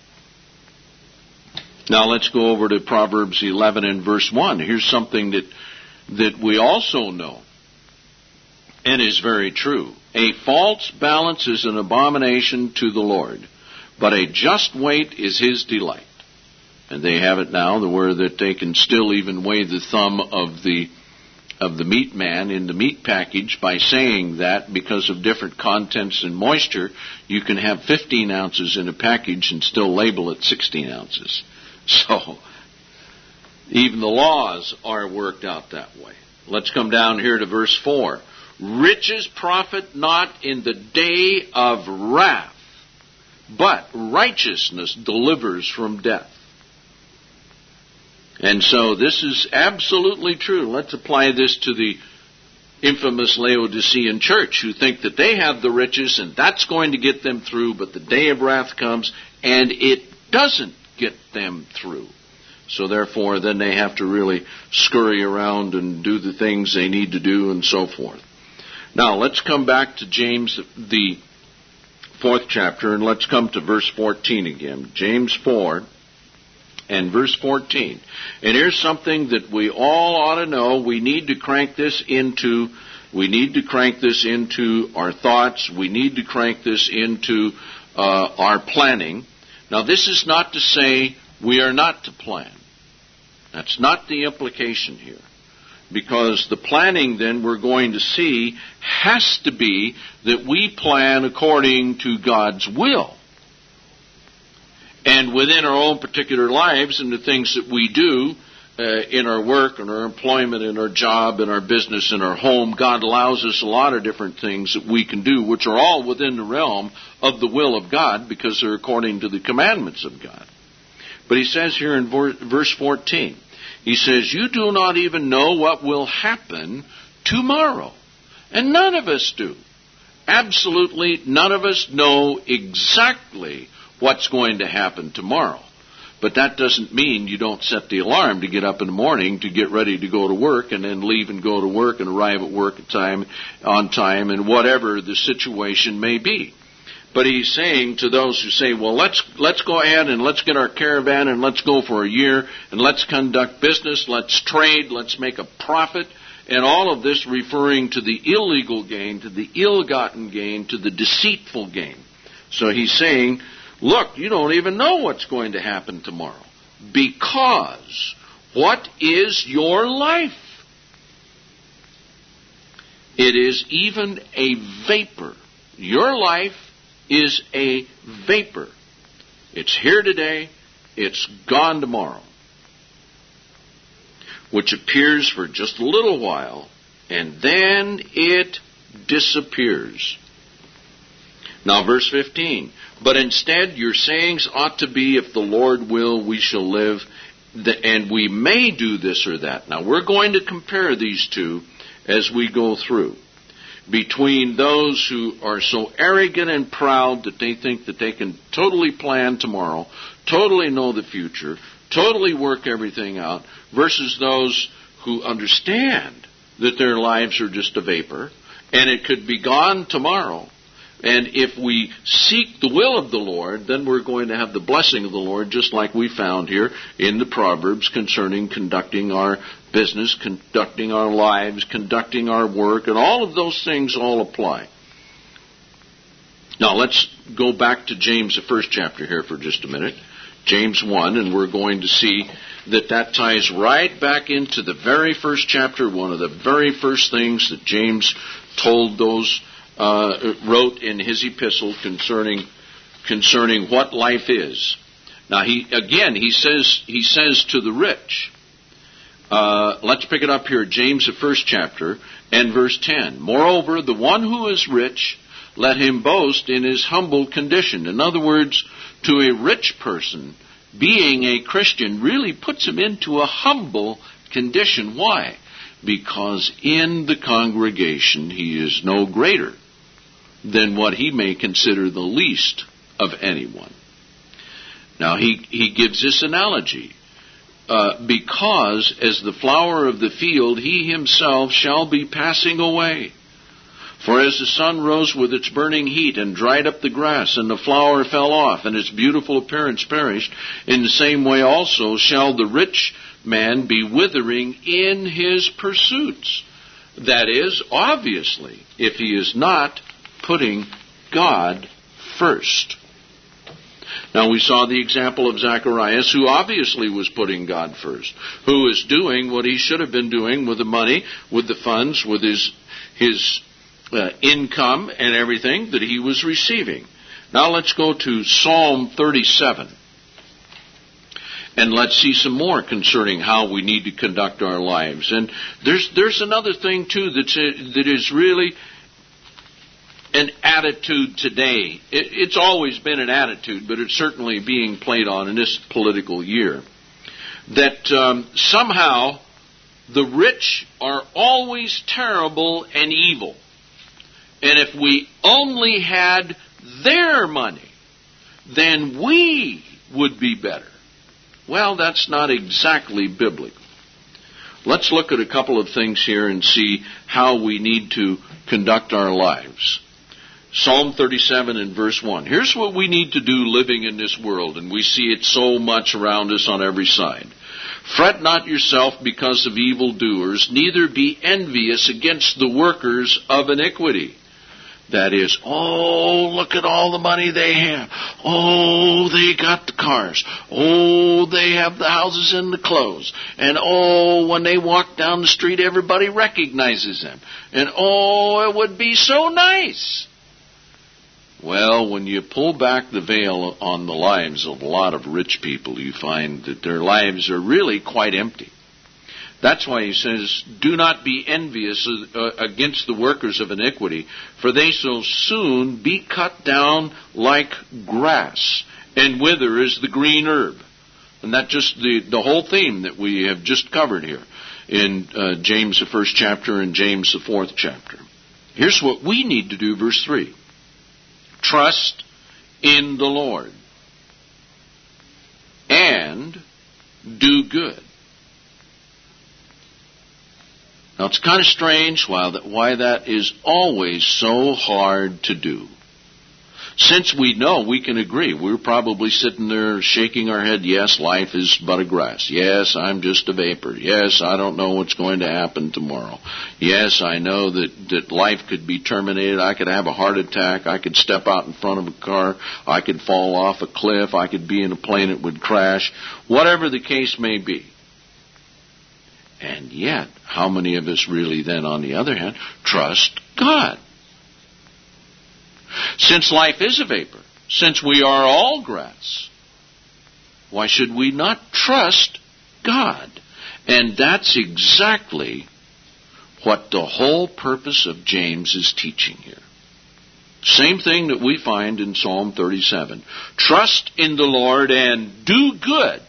Now let's go over to Proverbs eleven and verse one. Here's something that, that we also know and is very true. A false balance is an abomination to the Lord, but a just weight is his delight. And they have it now, the where that they can still even weigh the thumb of the of the meat man in the meat package by saying that because of different contents and moisture, you can have fifteen ounces in a package and still label it sixteen ounces. So, even the laws are worked out that way. Let's come down here to verse four. Riches profit not in the day of wrath, but righteousness delivers from death. And so this is absolutely true. Let's apply this to the infamous Laodicean church who think that they have the riches and that's going to get them through, but the day of wrath comes and it doesn't get them through. So therefore, then they have to really scurry around and do the things they need to do and so forth. Now, let's come back to James, the fourth chapter, and let's come to verse fourteen again. James four and verse fourteen. And here's something that we all ought to know. We need to crank this into, we need to crank this into our thoughts. We need to crank this into uh, our planning. Now, this is not to say we are not to plan. That's not the implication here. Because the planning, then, we're going to see has to be that we plan according to God's will. And within our own particular lives and the things that we do uh, in our work and our employment and our job and our business and our home, God allows us a lot of different things that we can do, which are all within the realm of the will of God because they're according to the commandments of God. But he says here in verse fourteen, he says, you do not even know what will happen tomorrow. And none of us do. Absolutely none of us know exactly what's going to happen tomorrow. But that doesn't mean you don't set the alarm to get up in the morning to get ready to go to work and then leave and go to work and arrive at work at time, on time and whatever the situation may be. But he's saying to those who say, well, let's let's go ahead and let's get our caravan and let's go for a year and let's conduct business, let's trade, let's make a profit, and all of this referring to the illegal gain, to the ill-gotten gain, to the deceitful gain. So he's saying, look, you don't even know what's going to happen tomorrow. Because what is your life? It is even a vapor. Your life is a vapor. It's here today, it's gone tomorrow. Which appears for just a little while, and then it disappears. Now verse fifteen. But instead your sayings ought to be, if the Lord will, we shall live, and we may do this or that. Now we're going to compare these two as we go through. Between those who are so arrogant and proud that they think that they can totally plan tomorrow, totally know the future, totally work everything out, versus those who understand that their lives are just a vapor, and it could be gone tomorrow. And if we seek the will of the Lord, then we're going to have the blessing of the Lord, just like we found here in the Proverbs concerning conducting our business, conducting our lives, conducting our work, and all of those things all apply. Now let's go back to James, the first chapter here for just a minute. James one, and we're going to see that that ties right back into the very first chapter, one of the very first things that James told those Uh, wrote in his epistle concerning concerning what life is. Now he again he says he says to the rich. Uh, let's pick it up here, James the first chapter and verse ten. Moreover, the one who is rich, let him boast in his humble condition. In other words, to a rich person, being a Christian really puts him into a humble condition. Why? Because in the congregation he is no greater than what he may consider the least of anyone. Now he, he gives this analogy. Uh, because as the flower of the field, he himself shall be passing away. For as the sun rose with its burning heat and dried up the grass, and the flower fell off, and its beautiful appearance perished, in the same way also shall the rich man be withering in his pursuits. That is, obviously, if he is not putting God first. Now we saw the example of Zacharias, who obviously was putting God first, who is doing what he should have been doing with the money, with the funds, with his his uh, income and everything that he was receiving. Now let's go to Psalm thirty-seven. And let's see some more concerning how we need to conduct our lives. And there's there's another thing too that's that is really an attitude today. It, it's always been an attitude, but it's certainly being played on in this political year. That um, somehow the rich are always terrible and evil. And if we only had their money, then we would be better. Well, that's not exactly biblical. Let's look at a couple of things here and see how we need to conduct our lives. Psalm thirty-seven and verse one. Here's what we need to do living in this world, and we see it so much around us on every side. Fret not yourself because of evildoers, neither be envious against the workers of iniquity. That is, oh, look at all the money they have. Oh, they got the cars. Oh, they have the houses and the clothes. And oh, when they walk down the street, everybody recognizes them. And oh, it would be so nice. Well, when you pull back the veil on the lives of a lot of rich people, you find that their lives are really quite empty. That's why he says, do not be envious against the workers of iniquity, for they shall soon be cut down like grass, and wither as the green herb. And that's just the, the whole theme that we have just covered here in uh, James, the first chapter, and James, the fourth chapter. Here's what we need to do, verse three. Trust in the Lord and do good. Now it's kind of strange why that, why that is always so hard to do. Since we know, we can agree. We're probably sitting there shaking our head, yes, life is but a grass. Yes, I'm just a vapor. Yes, I don't know what's going to happen tomorrow. Yes, I know that, that life could be terminated. I could have a heart attack. I could step out in front of a car. I could fall off a cliff. I could be in a plane that would crash. Whatever the case may be. And yet, how many of us really then, on the other hand, trust God? Since life is a vapor, since we are all grass, why should we not trust God? And that's exactly what the whole purpose of James is teaching here. Same thing that we find in Psalm thirty-seven. Trust in the Lord and do good.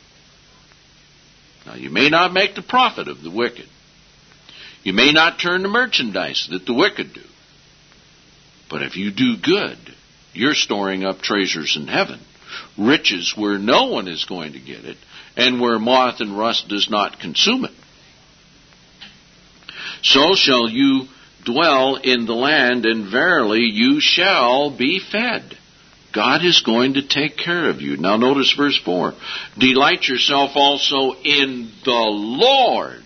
Now, you may not make the profit of the wicked. You may not turn the merchandise that the wicked do. But if you do good, you're storing up treasures in heaven, riches where no one is going to get it, and where moth and rust does not consume it. So shall you dwell in the land, and verily you shall be fed. God is going to take care of you. Now notice verse four. Delight yourself also in the Lord,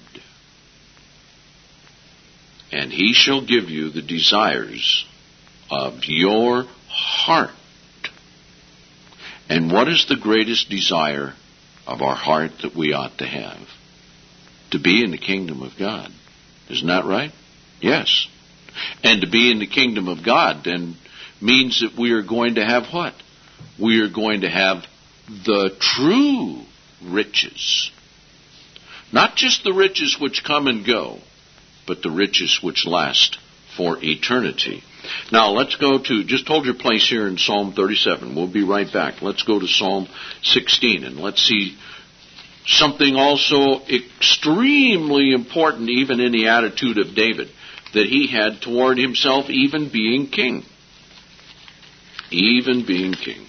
and He shall give you the desires of your heart. And what is the greatest desire of our heart that we ought to have? To be in the kingdom of God. Isn't that right? Yes. And to be in the kingdom of God then means that we are going to have what? We are going to have the true riches. Not just the riches which come and go, but the riches which last for eternity. Now let's go to, just hold your place here in Psalm thirty-seven. We'll be right back. Let's go to Psalm sixteen and let's see something also extremely important even in the attitude of David that he had toward himself even being king. Even being king.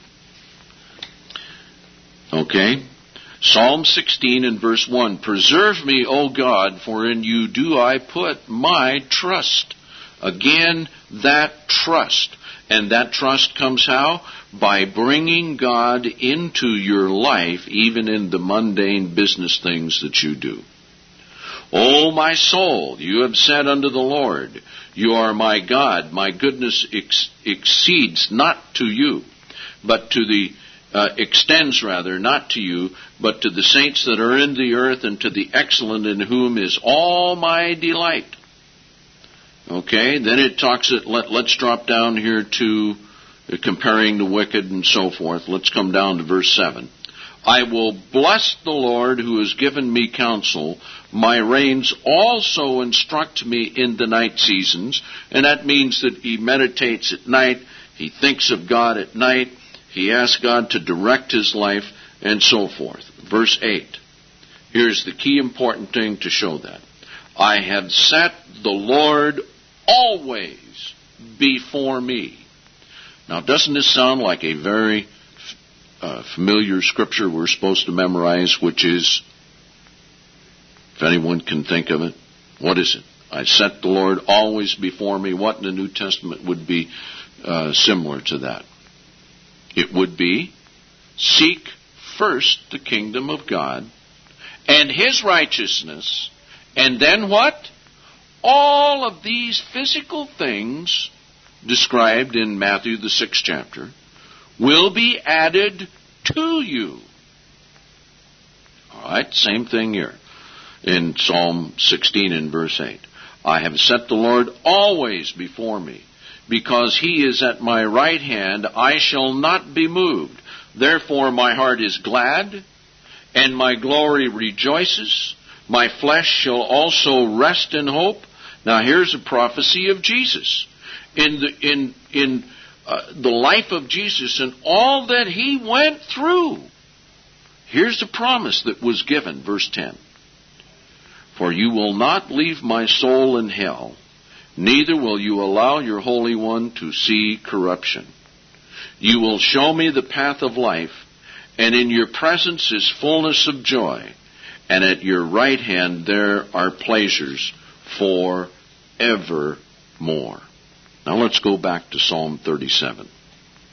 Okay? Psalm sixteen and verse one. Preserve me, O God, for in you do I put my trust. Again, that trust. And that trust comes how? By bringing God into your life, even in the mundane business things that you do. O my soul, you have said unto the Lord, you are my God. My goodness ex- exceeds not to you, but to the, uh, extends rather, not to you, but to the saints that are in the earth, and to the excellent in whom is all my delight. Okay, then it talks, it, let, let's drop down here to uh, comparing the wicked and so forth. Let's come down to verse seven. I will bless the Lord who has given me counsel. My reins also instruct me in the night seasons. And that means that he meditates at night. He thinks of God at night. He asks God to direct his life and so forth. Verse eight. Here's the key important thing to show that. I have set the Lord always before me. Now, doesn't this sound like a very uh, familiar scripture we're supposed to memorize, which is, if anyone can think of it, what is it? I set the Lord always before me. What in the New Testament would be uh, similar to that? It would be, seek first the kingdom of God and His righteousness, and then what? All of these physical things described in Matthew the sixth chapter will be added to you. All right, same thing here in Psalm sixteen and verse eight. I have set the Lord always before me. Because He is at my right hand, I shall not be moved. Therefore my heart is glad, and my glory rejoices. My flesh shall also rest in hope. Now here's a prophecy of Jesus. In the in in uh, the life of Jesus and all that He went through. Here's the promise that was given, verse ten. For you will not leave my soul in hell, neither will you allow your Holy One to see corruption. You will show me the path of life, and in your presence is fullness of joy, and at your right hand there are pleasures forevermore. Now let's go back to Psalm thirty-seven.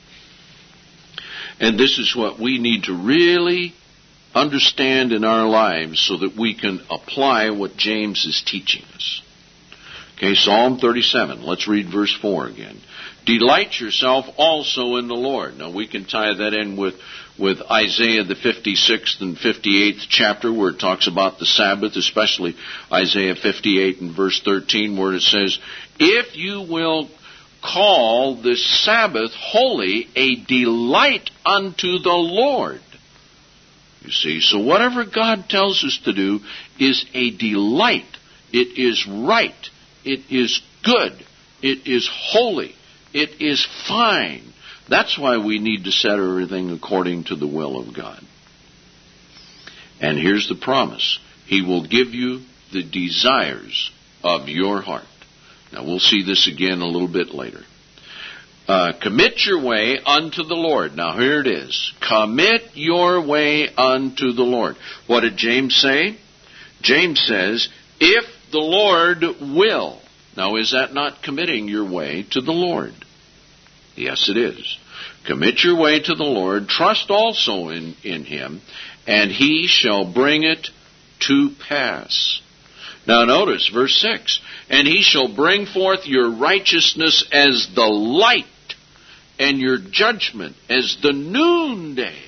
And this is what we need to really understand in our lives so that we can apply what James is teaching us. Okay, Psalm thirty-seven. Let's read verse four again. Delight yourself also in the Lord. Now we can tie that in with, with Isaiah the fifty-sixth and fifty-eighth chapter where it talks about the Sabbath, especially Isaiah fifty-eight and verse thirteen where it says, if you will call the Sabbath holy, a delight unto the Lord. You see, so whatever God tells us to do is a delight. It is right. It is good. It is holy. It is fine. That's why we need to set everything according to the will of God. And here's the promise. He will give you the desires of your heart. Now we'll see this again a little bit later. Uh, commit your way unto the Lord. Now here it is. Commit your way unto the Lord. What did James say? James says, if the Lord will. Now is that not committing your way to the Lord? Yes, it is. Commit your way to the Lord. Trust also in, in Him, and He shall bring it to pass. Now notice verse six. And He shall bring forth your righteousness as the light, and your judgment as the noonday.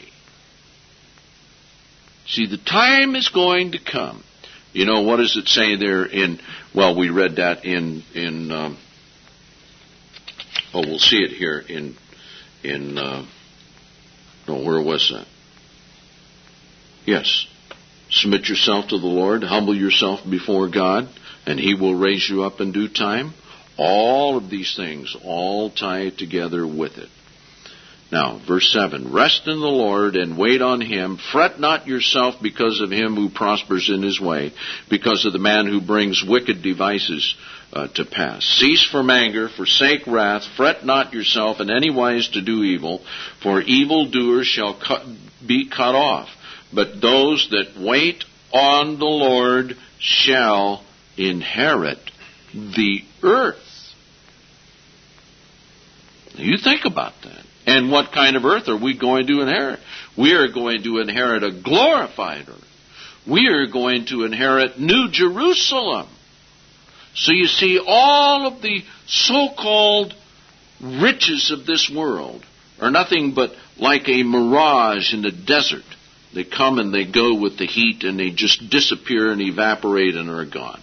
See, the time is going to come. You know, what does it say there in, well, we read that in, in um, oh, we'll see it here in, in, uh, no, where was that? Yes. Submit yourself to the Lord, humble yourself before God, and He will raise you up in due time. All of these things all tie together with it. Now, verse seven, rest in the Lord and wait on Him. Fret not yourself because of him who prospers in his way, because of the man who brings wicked devices uh, to pass. Cease from anger, forsake wrath, fret not yourself in any wise to do evil, for evildoers shall cut, be cut off. But those that wait on the Lord shall inherit the earth. You think about that. And what kind of earth are we going to inherit? We are going to inherit a glorified earth. We are going to inherit New Jerusalem. So you see, all of the so-called riches of this world are nothing but like a mirage in the desert. They come and they go with the heat and they just disappear and evaporate and are gone.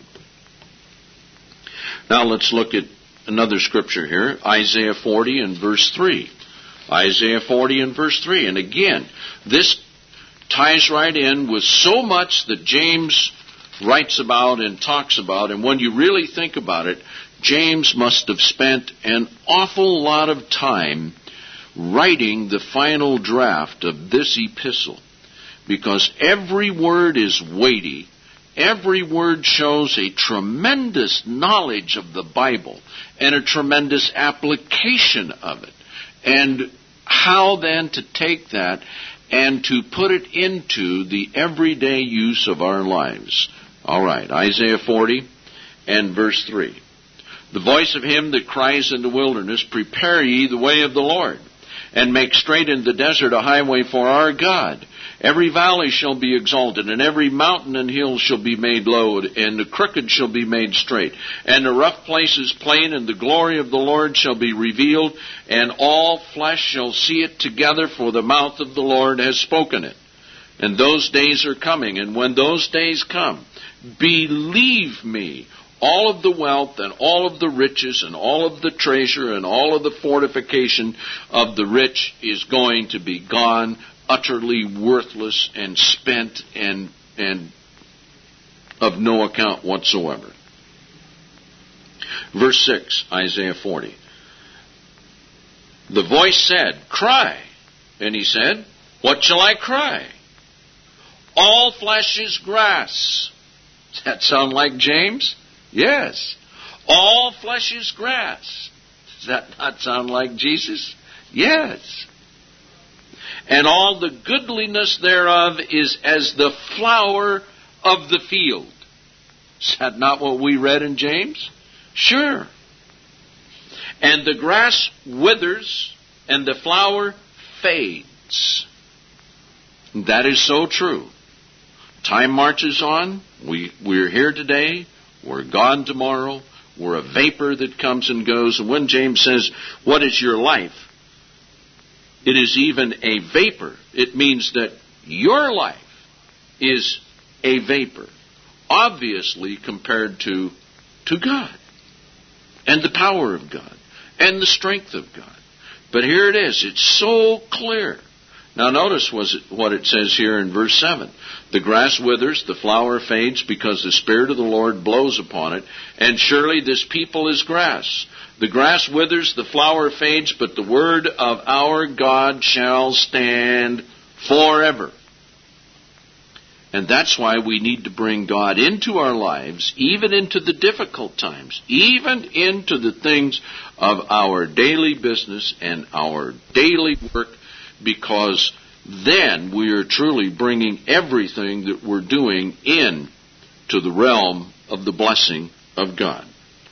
Now let's look at another scripture here, Isaiah forty and verse three. Isaiah forty and verse three. And again, this ties right in with so much that James writes about and talks about. And when you really think about it, James must have spent an awful lot of time writing the final draft of this epistle, because every word is weighty. Every word shows a tremendous knowledge of the Bible and a tremendous application of it. And how then to take that and to put it into the everyday use of our lives. All right, Isaiah forty and verse three. The voice of him that cries in the wilderness, prepare ye the way of the Lord, and make straight in the desert a highway for our God. Every valley shall be exalted, and every mountain and hill shall be made low, and the crooked shall be made straight, and the rough places plain, and the glory of the Lord shall be revealed, and all flesh shall see it together, for the mouth of the Lord has spoken it. And those days are coming, and when those days come, believe me, all of the wealth and all of the riches and all of the treasure and all of the fortification of the rich is going to be gone, utterly worthless and spent and and of no account whatsoever. Verse six, Isaiah forty. The voice said, cry. And he said, what shall I cry? All flesh is grass. Does that sound like James? Yes. All flesh is grass. Does that not sound like Jesus? Yes. And all the goodliness thereof is as the flower of the field. Is that not what we read in James? Sure. And the grass withers, and the flower fades. fades. That is so true. Time marches on. We, we're here today. We're gone tomorrow. We're a vapor that comes and goes. And when James says, what is your life? It is even a vapor. It means that your life is a vapor. Obviously compared to, to God. And the power of God. And the strength of God. But here it is. It's so clear. Now notice what it says here in verse seven. The grass withers, the flower fades, because the Spirit of the Lord blows upon it. And surely this people is grass. The grass withers, the flower fades, but the word of our God shall stand forever. And that's why we need to bring God into our lives, even into the difficult times, even into the things of our daily business and our daily work, because then we are truly bringing everything that we're doing in to the realm of the blessing of God.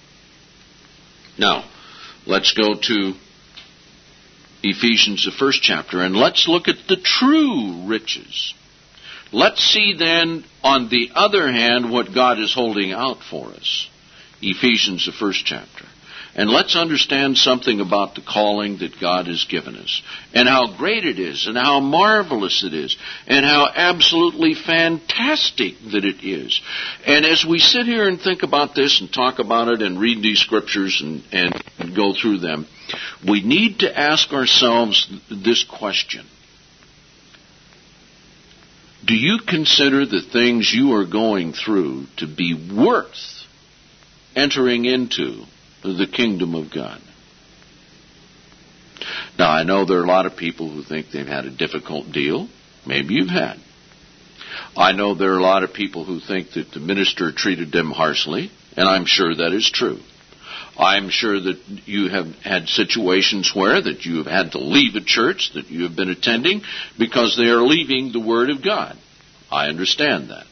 Now, let's go to Ephesians, the first chapter, and let's look at the true riches. Let's see then, on the other hand, what God is holding out for us. Ephesians, the first chapter. And let's understand something about the calling that God has given us, and how great it is, and how marvelous it is, and how absolutely fantastic that it is. And as we sit here and think about this and talk about it and read these scriptures and, and, and go through them, we need to ask ourselves this question. Do you consider the things you are going through to be worth entering into the kingdom of God? Now, I know there are a lot of people who think they've had a difficult deal. Maybe you've had. I know there are a lot of people who think that the minister treated them harshly, and I'm sure that is true. I'm sure that you have had situations where that you have had to leave a church that you have been attending because they are leaving the Word of God. I understand that.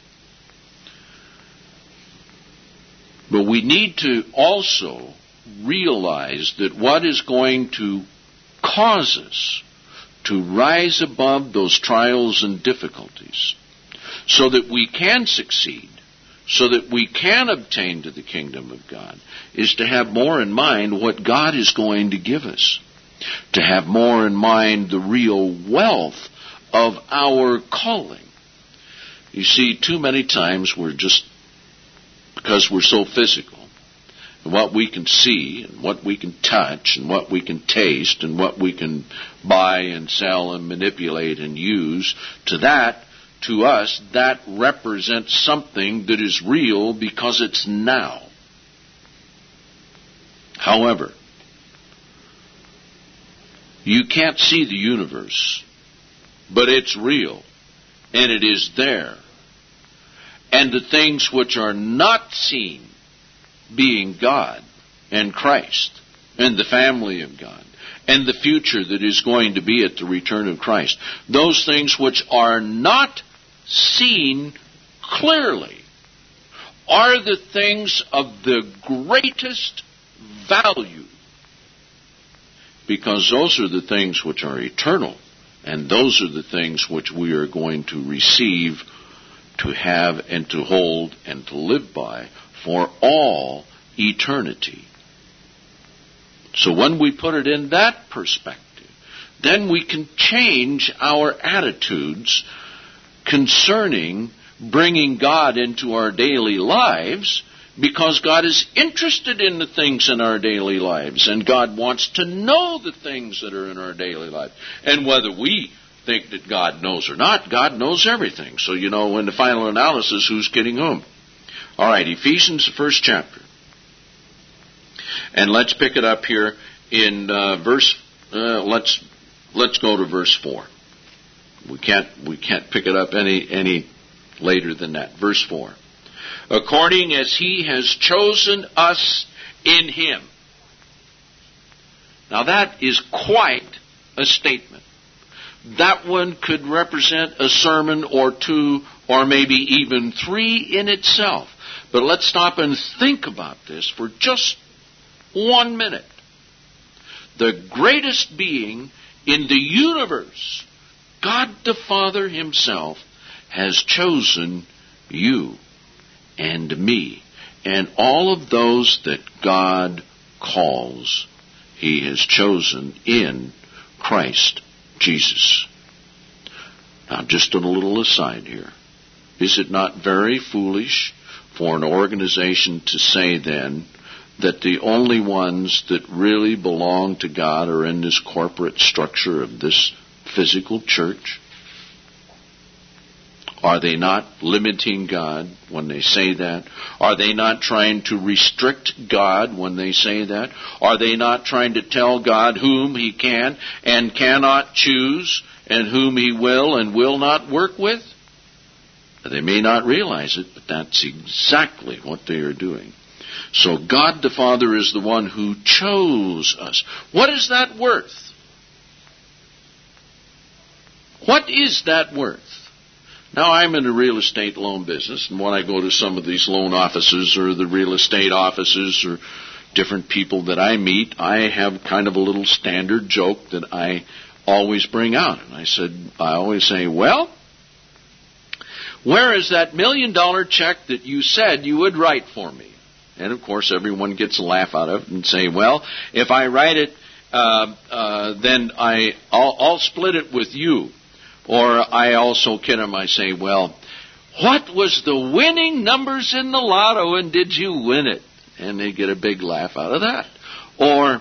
But we need to also realize that what is going to cause us to rise above those trials and difficulties so that we can succeed, so that we can obtain to the kingdom of God, is to have more in mind what God is going to give us. To have more in mind the real wealth of our calling. You see, too many times we're just, because we're so physical, and what we can see, and what we can touch, and what we can taste, and what we can buy and sell and manipulate and use, to that, to us, that represents something that is real because it's now. However, you can't see the universe, but it's real, and it is there. And the things which are not seen, being God and Christ and the family of God and the future that is going to be at the return of Christ, those things which are not seen clearly are the things of the greatest value, because those are the things which are eternal, and those are the things which we are going to receive, to have and to hold and to live by for all eternity. So when we put it in that perspective, then we can change our attitudes concerning bringing God into our daily lives, because God is interested in the things in our daily lives, and God wants to know the things that are in our daily life. And whether we think that God knows or not, God knows everything. So, you know, in the final analysis, who's getting whom? All right, Ephesians, the first chapter. And let's pick it up here in uh, verse, uh, let's let's go to verse four. We can't we can't pick it up any any later than that. Verse four. According as he has chosen us in him. Now that is quite a statement. That one could represent a sermon or two or maybe even three in itself. But let's stop and think about this for just one minute. The greatest being in the universe God the Father himself has chosen you and me and all of those that God calls. He has chosen in Christ Jesus. Now, just a little aside here. Is it not very foolish for an organization to say then that the only ones that really belong to God are in this corporate structure of this physical church? Are they not limiting God when they say that? Are they not trying to restrict God when they say that? Are they not trying to tell God whom he can and cannot choose and whom he will and will not work with? They may not realize it, but that's exactly what they are doing. So God the Father is the one who chose us. What is that worth? What is that worth? Now, I'm in the real estate loan business, and when I go to some of these loan offices or the real estate offices or different people that I meet, I have kind of a little standard joke that I always bring out. And I said, I always say, well, where is that million dollar check that you said you would write for me? And, of course, everyone gets a laugh out of it and say, well, if I write it, uh, uh, then I, I'll, I'll split it with you. Or I also kid them, I say, well, what was the winning numbers in the lotto and did you win it? And they get a big laugh out of that. Or,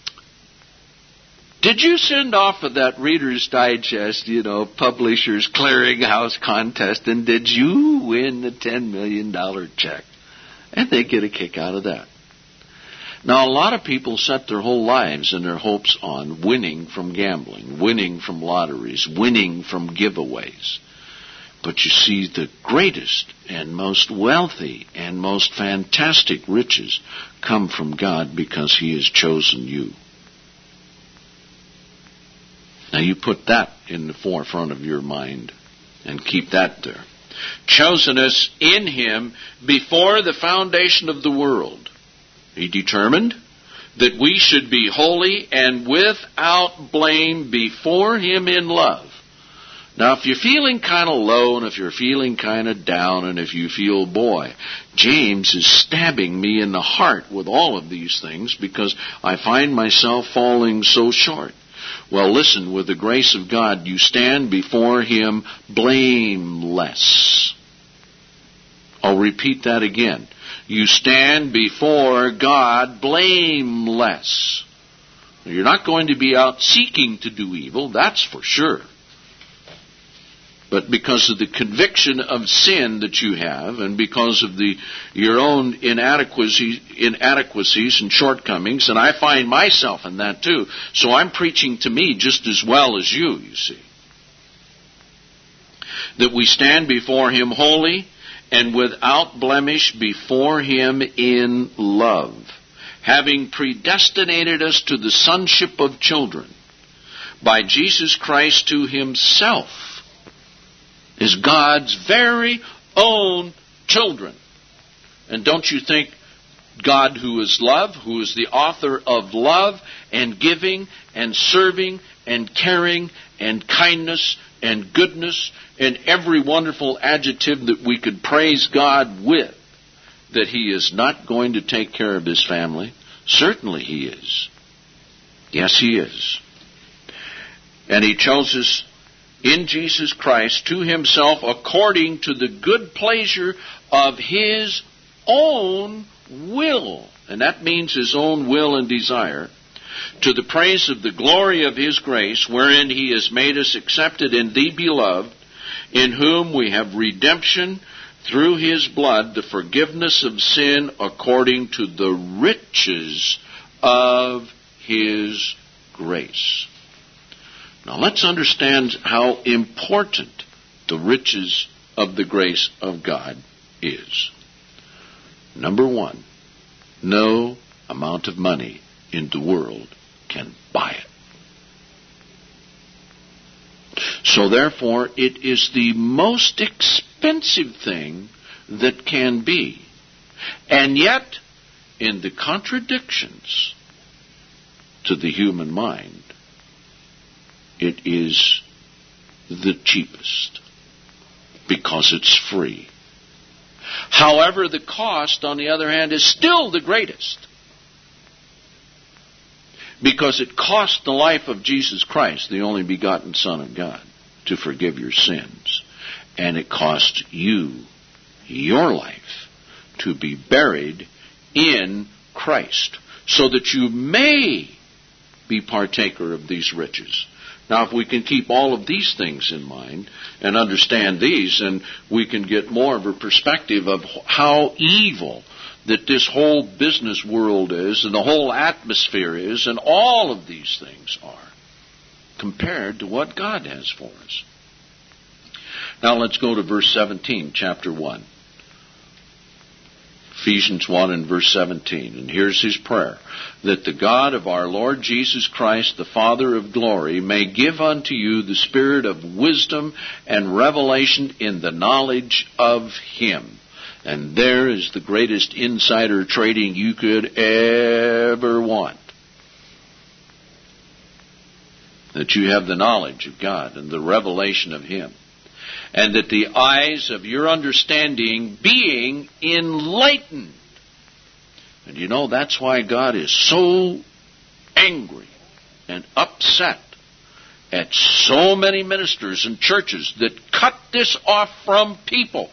did you send off of that Reader's Digest, you know, Publishers Clearinghouse contest and did you win the ten million dollars check? And they get a kick out of that. Now, a lot of people set their whole lives and their hopes on winning from gambling, winning from lotteries, winning from giveaways. But you see, the greatest and most wealthy and most fantastic riches come from God because he has chosen you. Now, you put that in the forefront of your mind and keep that there. Chosen us in him before the foundation of the world. He determined that we should be holy and without blame before him in love. Now, if you're feeling kind of low and if you're feeling kind of down and if you feel, boy, James is stabbing me in the heart with all of these things because I find myself falling so short. Well, listen, with the grace of God, you stand before him blameless. I'll repeat that again. You stand before God blameless. You're not going to be out seeking to do evil, that's for sure. But because of the conviction of sin that you have, and because of the your own inadequacies, inadequacies and shortcomings, and I find myself in that too, so I'm preaching to me just as well as you, you see. That we stand before him holy and without blemish before him in love, having predestinated us to the sonship of children by Jesus Christ to himself, is God's very own children. And don't you think God, who is love, who is the author of love and giving and serving and caring and kindness and goodness and every wonderful adjective that we could praise God with, that he is not going to take care of his family? Certainly he is. Yes, he is. And he chose us in Jesus Christ to himself according to the good pleasure of his own will. And that means his own will and desire. To the praise of the glory of his grace, wherein he has made us accepted in the beloved, in whom we have redemption through his blood, the forgiveness of sin according to the riches of his grace. Now let's understand how important the riches of the grace of God is. Number one, no amount of money in the world can buy it. So therefore, it is the most expensive thing that can be. And yet, in the contradictions to the human mind, it is the cheapest because it's free. However, the cost, on the other hand, is still the greatest because it cost the life of Jesus Christ, the only begotten Son of God, to forgive your sins. And it cost you your life to be buried in Christ so that you may be partaker of these riches. Now, if we can keep all of these things in mind and understand these, then we can get more of a perspective of how evil that this whole business world is and the whole atmosphere is and all of these things are compared to what God has for us. Now let's go to verse seventeen, chapter one. Ephesians one and verse seventeen. And here's his prayer. That the God of our Lord Jesus Christ, the Father of glory, may give unto you the spirit of wisdom and revelation in the knowledge of Him. And there is the greatest insider trading you could ever want. That you have the knowledge of God and the revelation of Him. And that the eyes of your understanding being enlightened. And you know, that's why God is so angry and upset at so many ministers and churches that cut this off from people.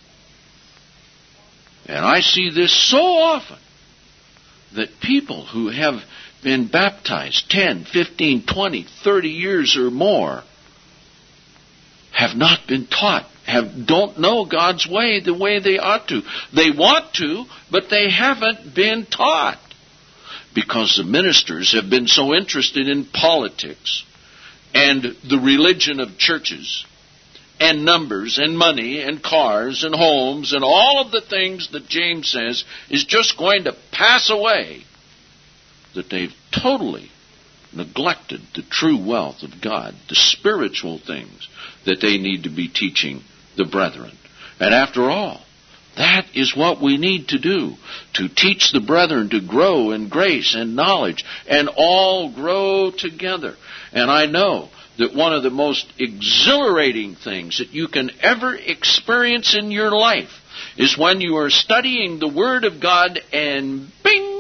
And I see this so often, that people who have been baptized ten, fifteen, twenty, thirty years or more have not been taught, have don't know God's way the way they ought to. They want to, but they haven't been taught. Because the ministers have been so interested in politics and the religion of churches and numbers and money and cars and homes and all of the things that James says is just going to pass away, that they've totally neglected the true wealth of God, the spiritual things that they need to be teaching the brethren. And after all, that is what we need to do, to teach the brethren to grow in grace and knowledge and all grow together. And I know that one of the most exhilarating things that you can ever experience in your life is when you are studying the Word of God and bing!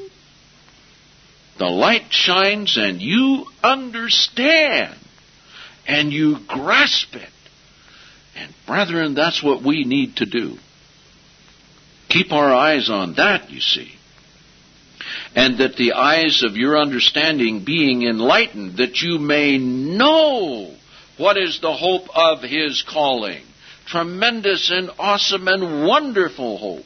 The light shines and you understand and you grasp it. And brethren, that's what we need to do. Keep our eyes on that, you see. And that the eyes of your understanding being enlightened, that you may know what is the hope of His calling. Tremendous and awesome and wonderful hope.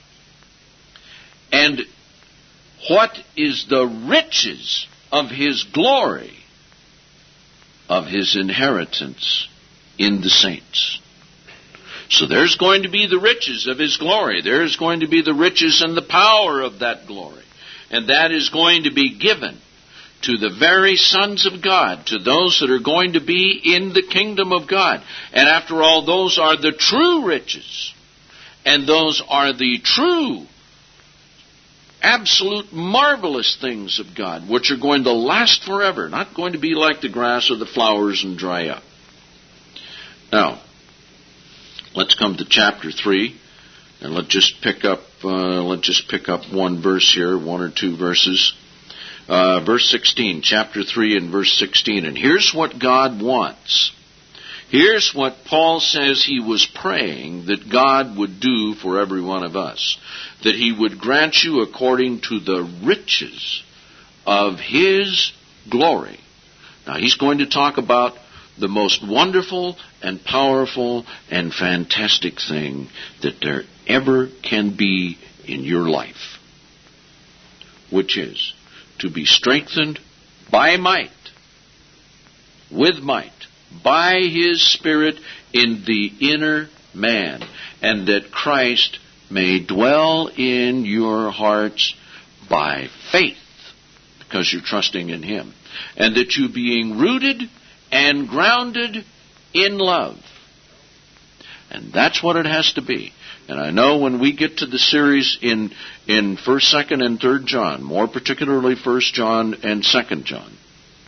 And what is the riches of His glory, of His inheritance in the saints. So there's going to be the riches of His glory. There's going to be the riches and the power of that glory. And that is going to be given to the very sons of God, to those that are going to be in the kingdom of God. And after all, those are the true riches. And those are the true, absolute, marvelous things of God, which are going to last forever, not going to be like the grass or the flowers and dry up. Now, let's come to chapter three, and let's just pick up. Uh, let's just pick up one verse here, one or two verses. Uh, verse sixteen, chapter three, and verse sixteen. And here's what God wants. Here's what Paul says he was praying that God would do for every one of us. That He would grant you according to the riches of His glory. Now, he's going to talk about the most wonderful and powerful and fantastic thing that there ever can be in your life, which is to be strengthened by might, with might, by His Spirit in the inner man, and that Christ may dwell in your hearts by faith, because you're trusting in Him, and that you being rooted and grounded in love. And that's what it has to be. And I know when we get to the series in in first, second, and third John, more particularly First John and Second John,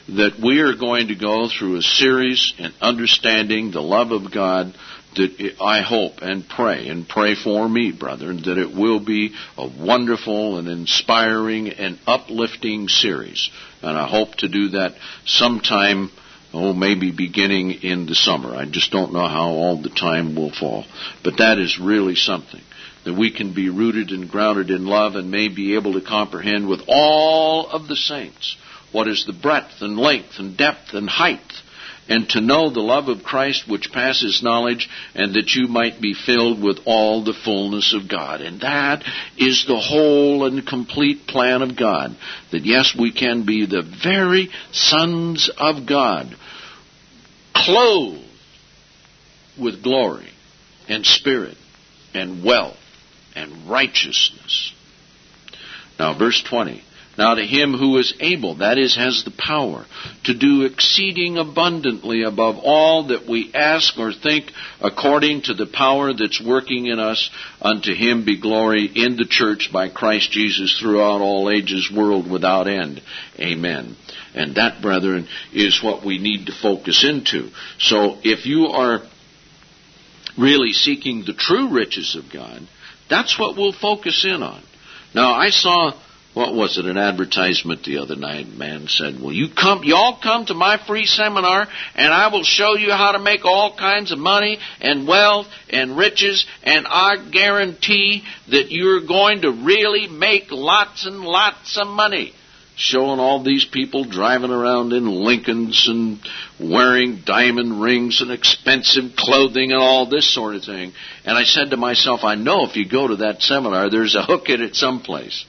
that we are going to go through a series in understanding the love of God, that I hope and pray, and pray for me, brethren, that it will be a wonderful and inspiring and uplifting series. And I hope to do that sometime, oh, maybe beginning in the summer. I just don't know how all the time will fall. But that is really something, that we can be rooted and grounded in love and may be able to comprehend with all of the saints what is the breadth and length and depth and height, and to know the love of Christ which passes knowledge, and that you might be filled with all the fullness of God. And that is the whole and complete plan of God, that yes, we can be the very sons of God, clothed with glory and spirit and wealth and righteousness. Now, verse twenty. Now to him who is able, that is, has the power, to do exceeding abundantly above all that we ask or think, according to the power that's working in us, unto him be glory in the church by Christ Jesus throughout all ages, world without end. Amen. And that, brethren, is what we need to focus into. So if you are really seeking the true riches of God, that's what we'll focus in on. Now, I saw... What was it, an advertisement the other night? A man said, well, you come, you all come to my free seminar, and I will show you how to make all kinds of money and wealth and riches, and I guarantee that you're going to really make lots and lots of money. Showing all these people driving around in Lincolns and wearing diamond rings and expensive clothing and all this sort of thing. And I said to myself, I know if you go to that seminar, there's a hook in it someplace.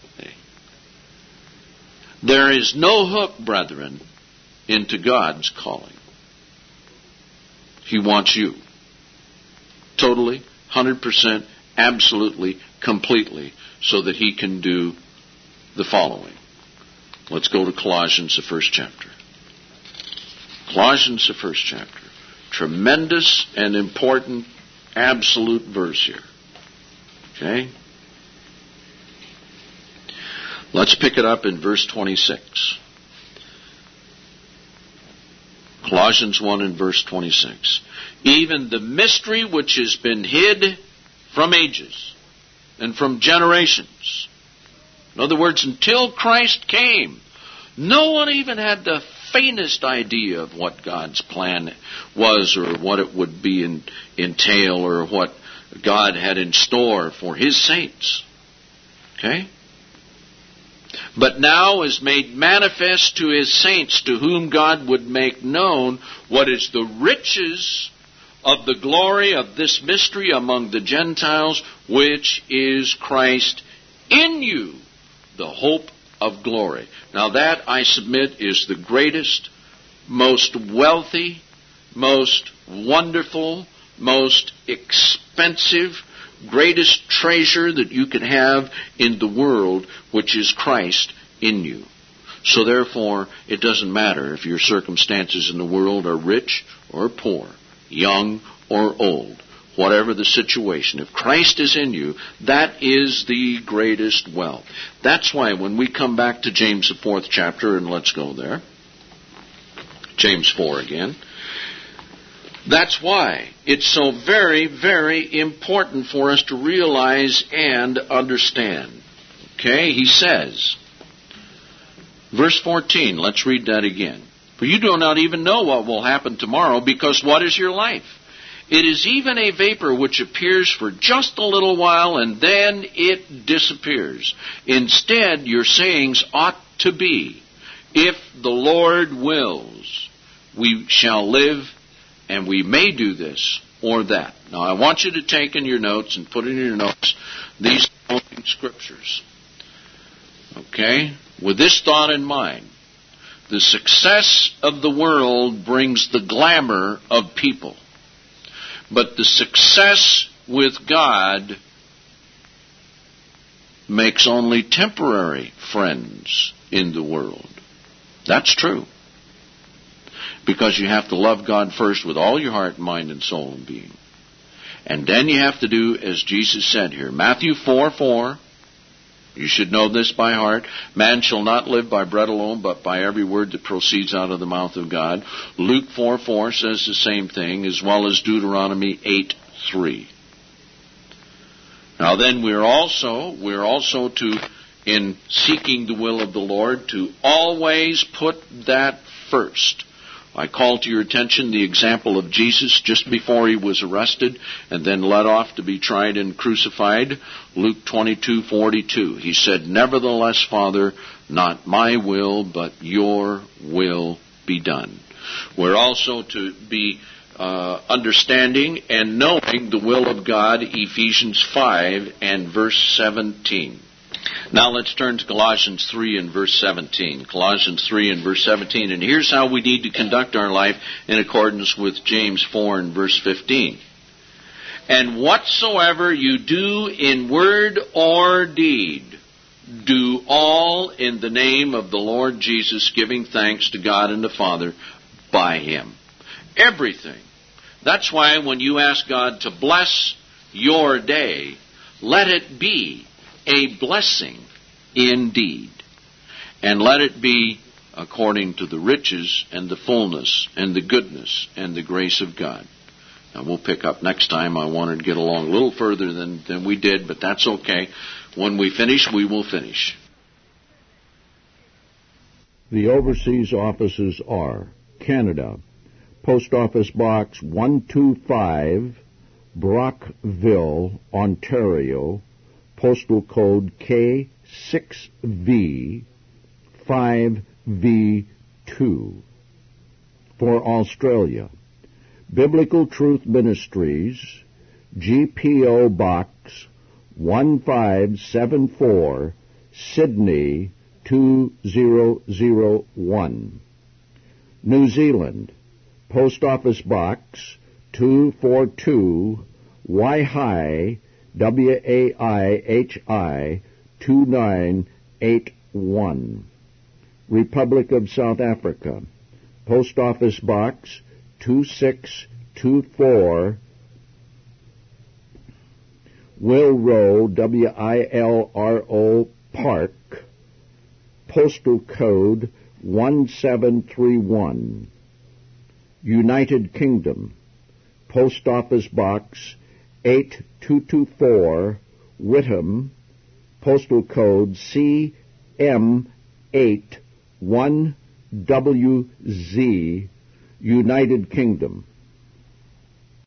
There is no hook, brethren, into God's calling. He wants you. Totally, one hundred percent, absolutely, completely, so that He can do the following. Let's go to Colossians, the first chapter. Colossians, the first chapter. Tremendous and important, absolute verse here. Okay? Let's pick it up in verse twenty-six. Colossians one and verse twenty-six. Even the mystery which has been hid from ages and from generations. In other words, until Christ came, no one even had the faintest idea of what God's plan was, or what it would be in, entail, or what God had in store for His saints. Okay? But now is made manifest to His saints, to whom God would make known what is the riches of the glory of this mystery among the Gentiles, which is Christ in you, the hope of glory. Now that, I submit, is the greatest, most wealthy, most wonderful, most expensive, greatest treasure that you can have in the world, which is Christ in you. So therefore, it doesn't matter if your circumstances in the world are rich or poor, young or old, whatever the situation. If Christ is in you, that is the greatest wealth. That's why when we come back to James, the fourth chapter, and let's go there. James four again. That's why it's so very, very important for us to realize and understand. Okay, he says, verse fourteen, let's read that again. For you do not even know what will happen tomorrow, because what is your life? It is even a vapor which appears for just a little while, and then it disappears. Instead, your sayings ought to be, if the Lord wills, we shall live, and we may do this or that. Now, I want you to take in your notes and put in your notes these following scriptures. Okay? With this thought in mind, the success of the world brings the glamour of people. But the success with God makes only temporary friends in the world. That's true. Because you have to love God first with all your heart, mind, and soul and being. And then you have to do as Jesus said here. Matthew four four. You should know this by heart. Man shall not live by bread alone, but by every word that proceeds out of the mouth of God. Luke four four says the same thing, as well as Deuteronomy eight three. Now then, we're also, we're also to, in seeking the will of the Lord, to always put that first. I call to your attention the example of Jesus just before he was arrested and then led off to be tried and crucified. Luke twenty-two forty-two. He said, "Nevertheless, Father, not my will, but your will be done." We're also to be uh, understanding and knowing the will of God, Ephesians five and verse seventeen. Now let's turn to Colossians three and verse seventeen. Colossians three and verse seventeen. And here's how we need to conduct our life in accordance with James four and verse fifteen. "And whatsoever you do in word or deed, do all in the name of the Lord Jesus, giving thanks to God and the Father by Him." Everything. That's why when you ask God to bless your day, let it be a blessing indeed. And let it be according to the riches and the fullness and the goodness and the grace of God. Now we'll pick up next time. I wanted to get along a little further than, than we did, but that's okay. When we finish, we will finish. The overseas offices are Canada, Post Office Box one two five, Brockville, Ontario, Postal Code K six V five V two. For Australia, Biblical Truth Ministries, G P O Box one five seven four, Sydney two zero zero one. New Zealand, Post Office Box two forty-two, Waihi, W A I H I two nine eight one. Republic of South Africa, Post Office Box two six two four, Wilro, W I L R O, Park, Postal Code one seven three one. United Kingdom, Post Office Box eight two two four, Whitham, Postal Code C M eight one W Z, United Kingdom.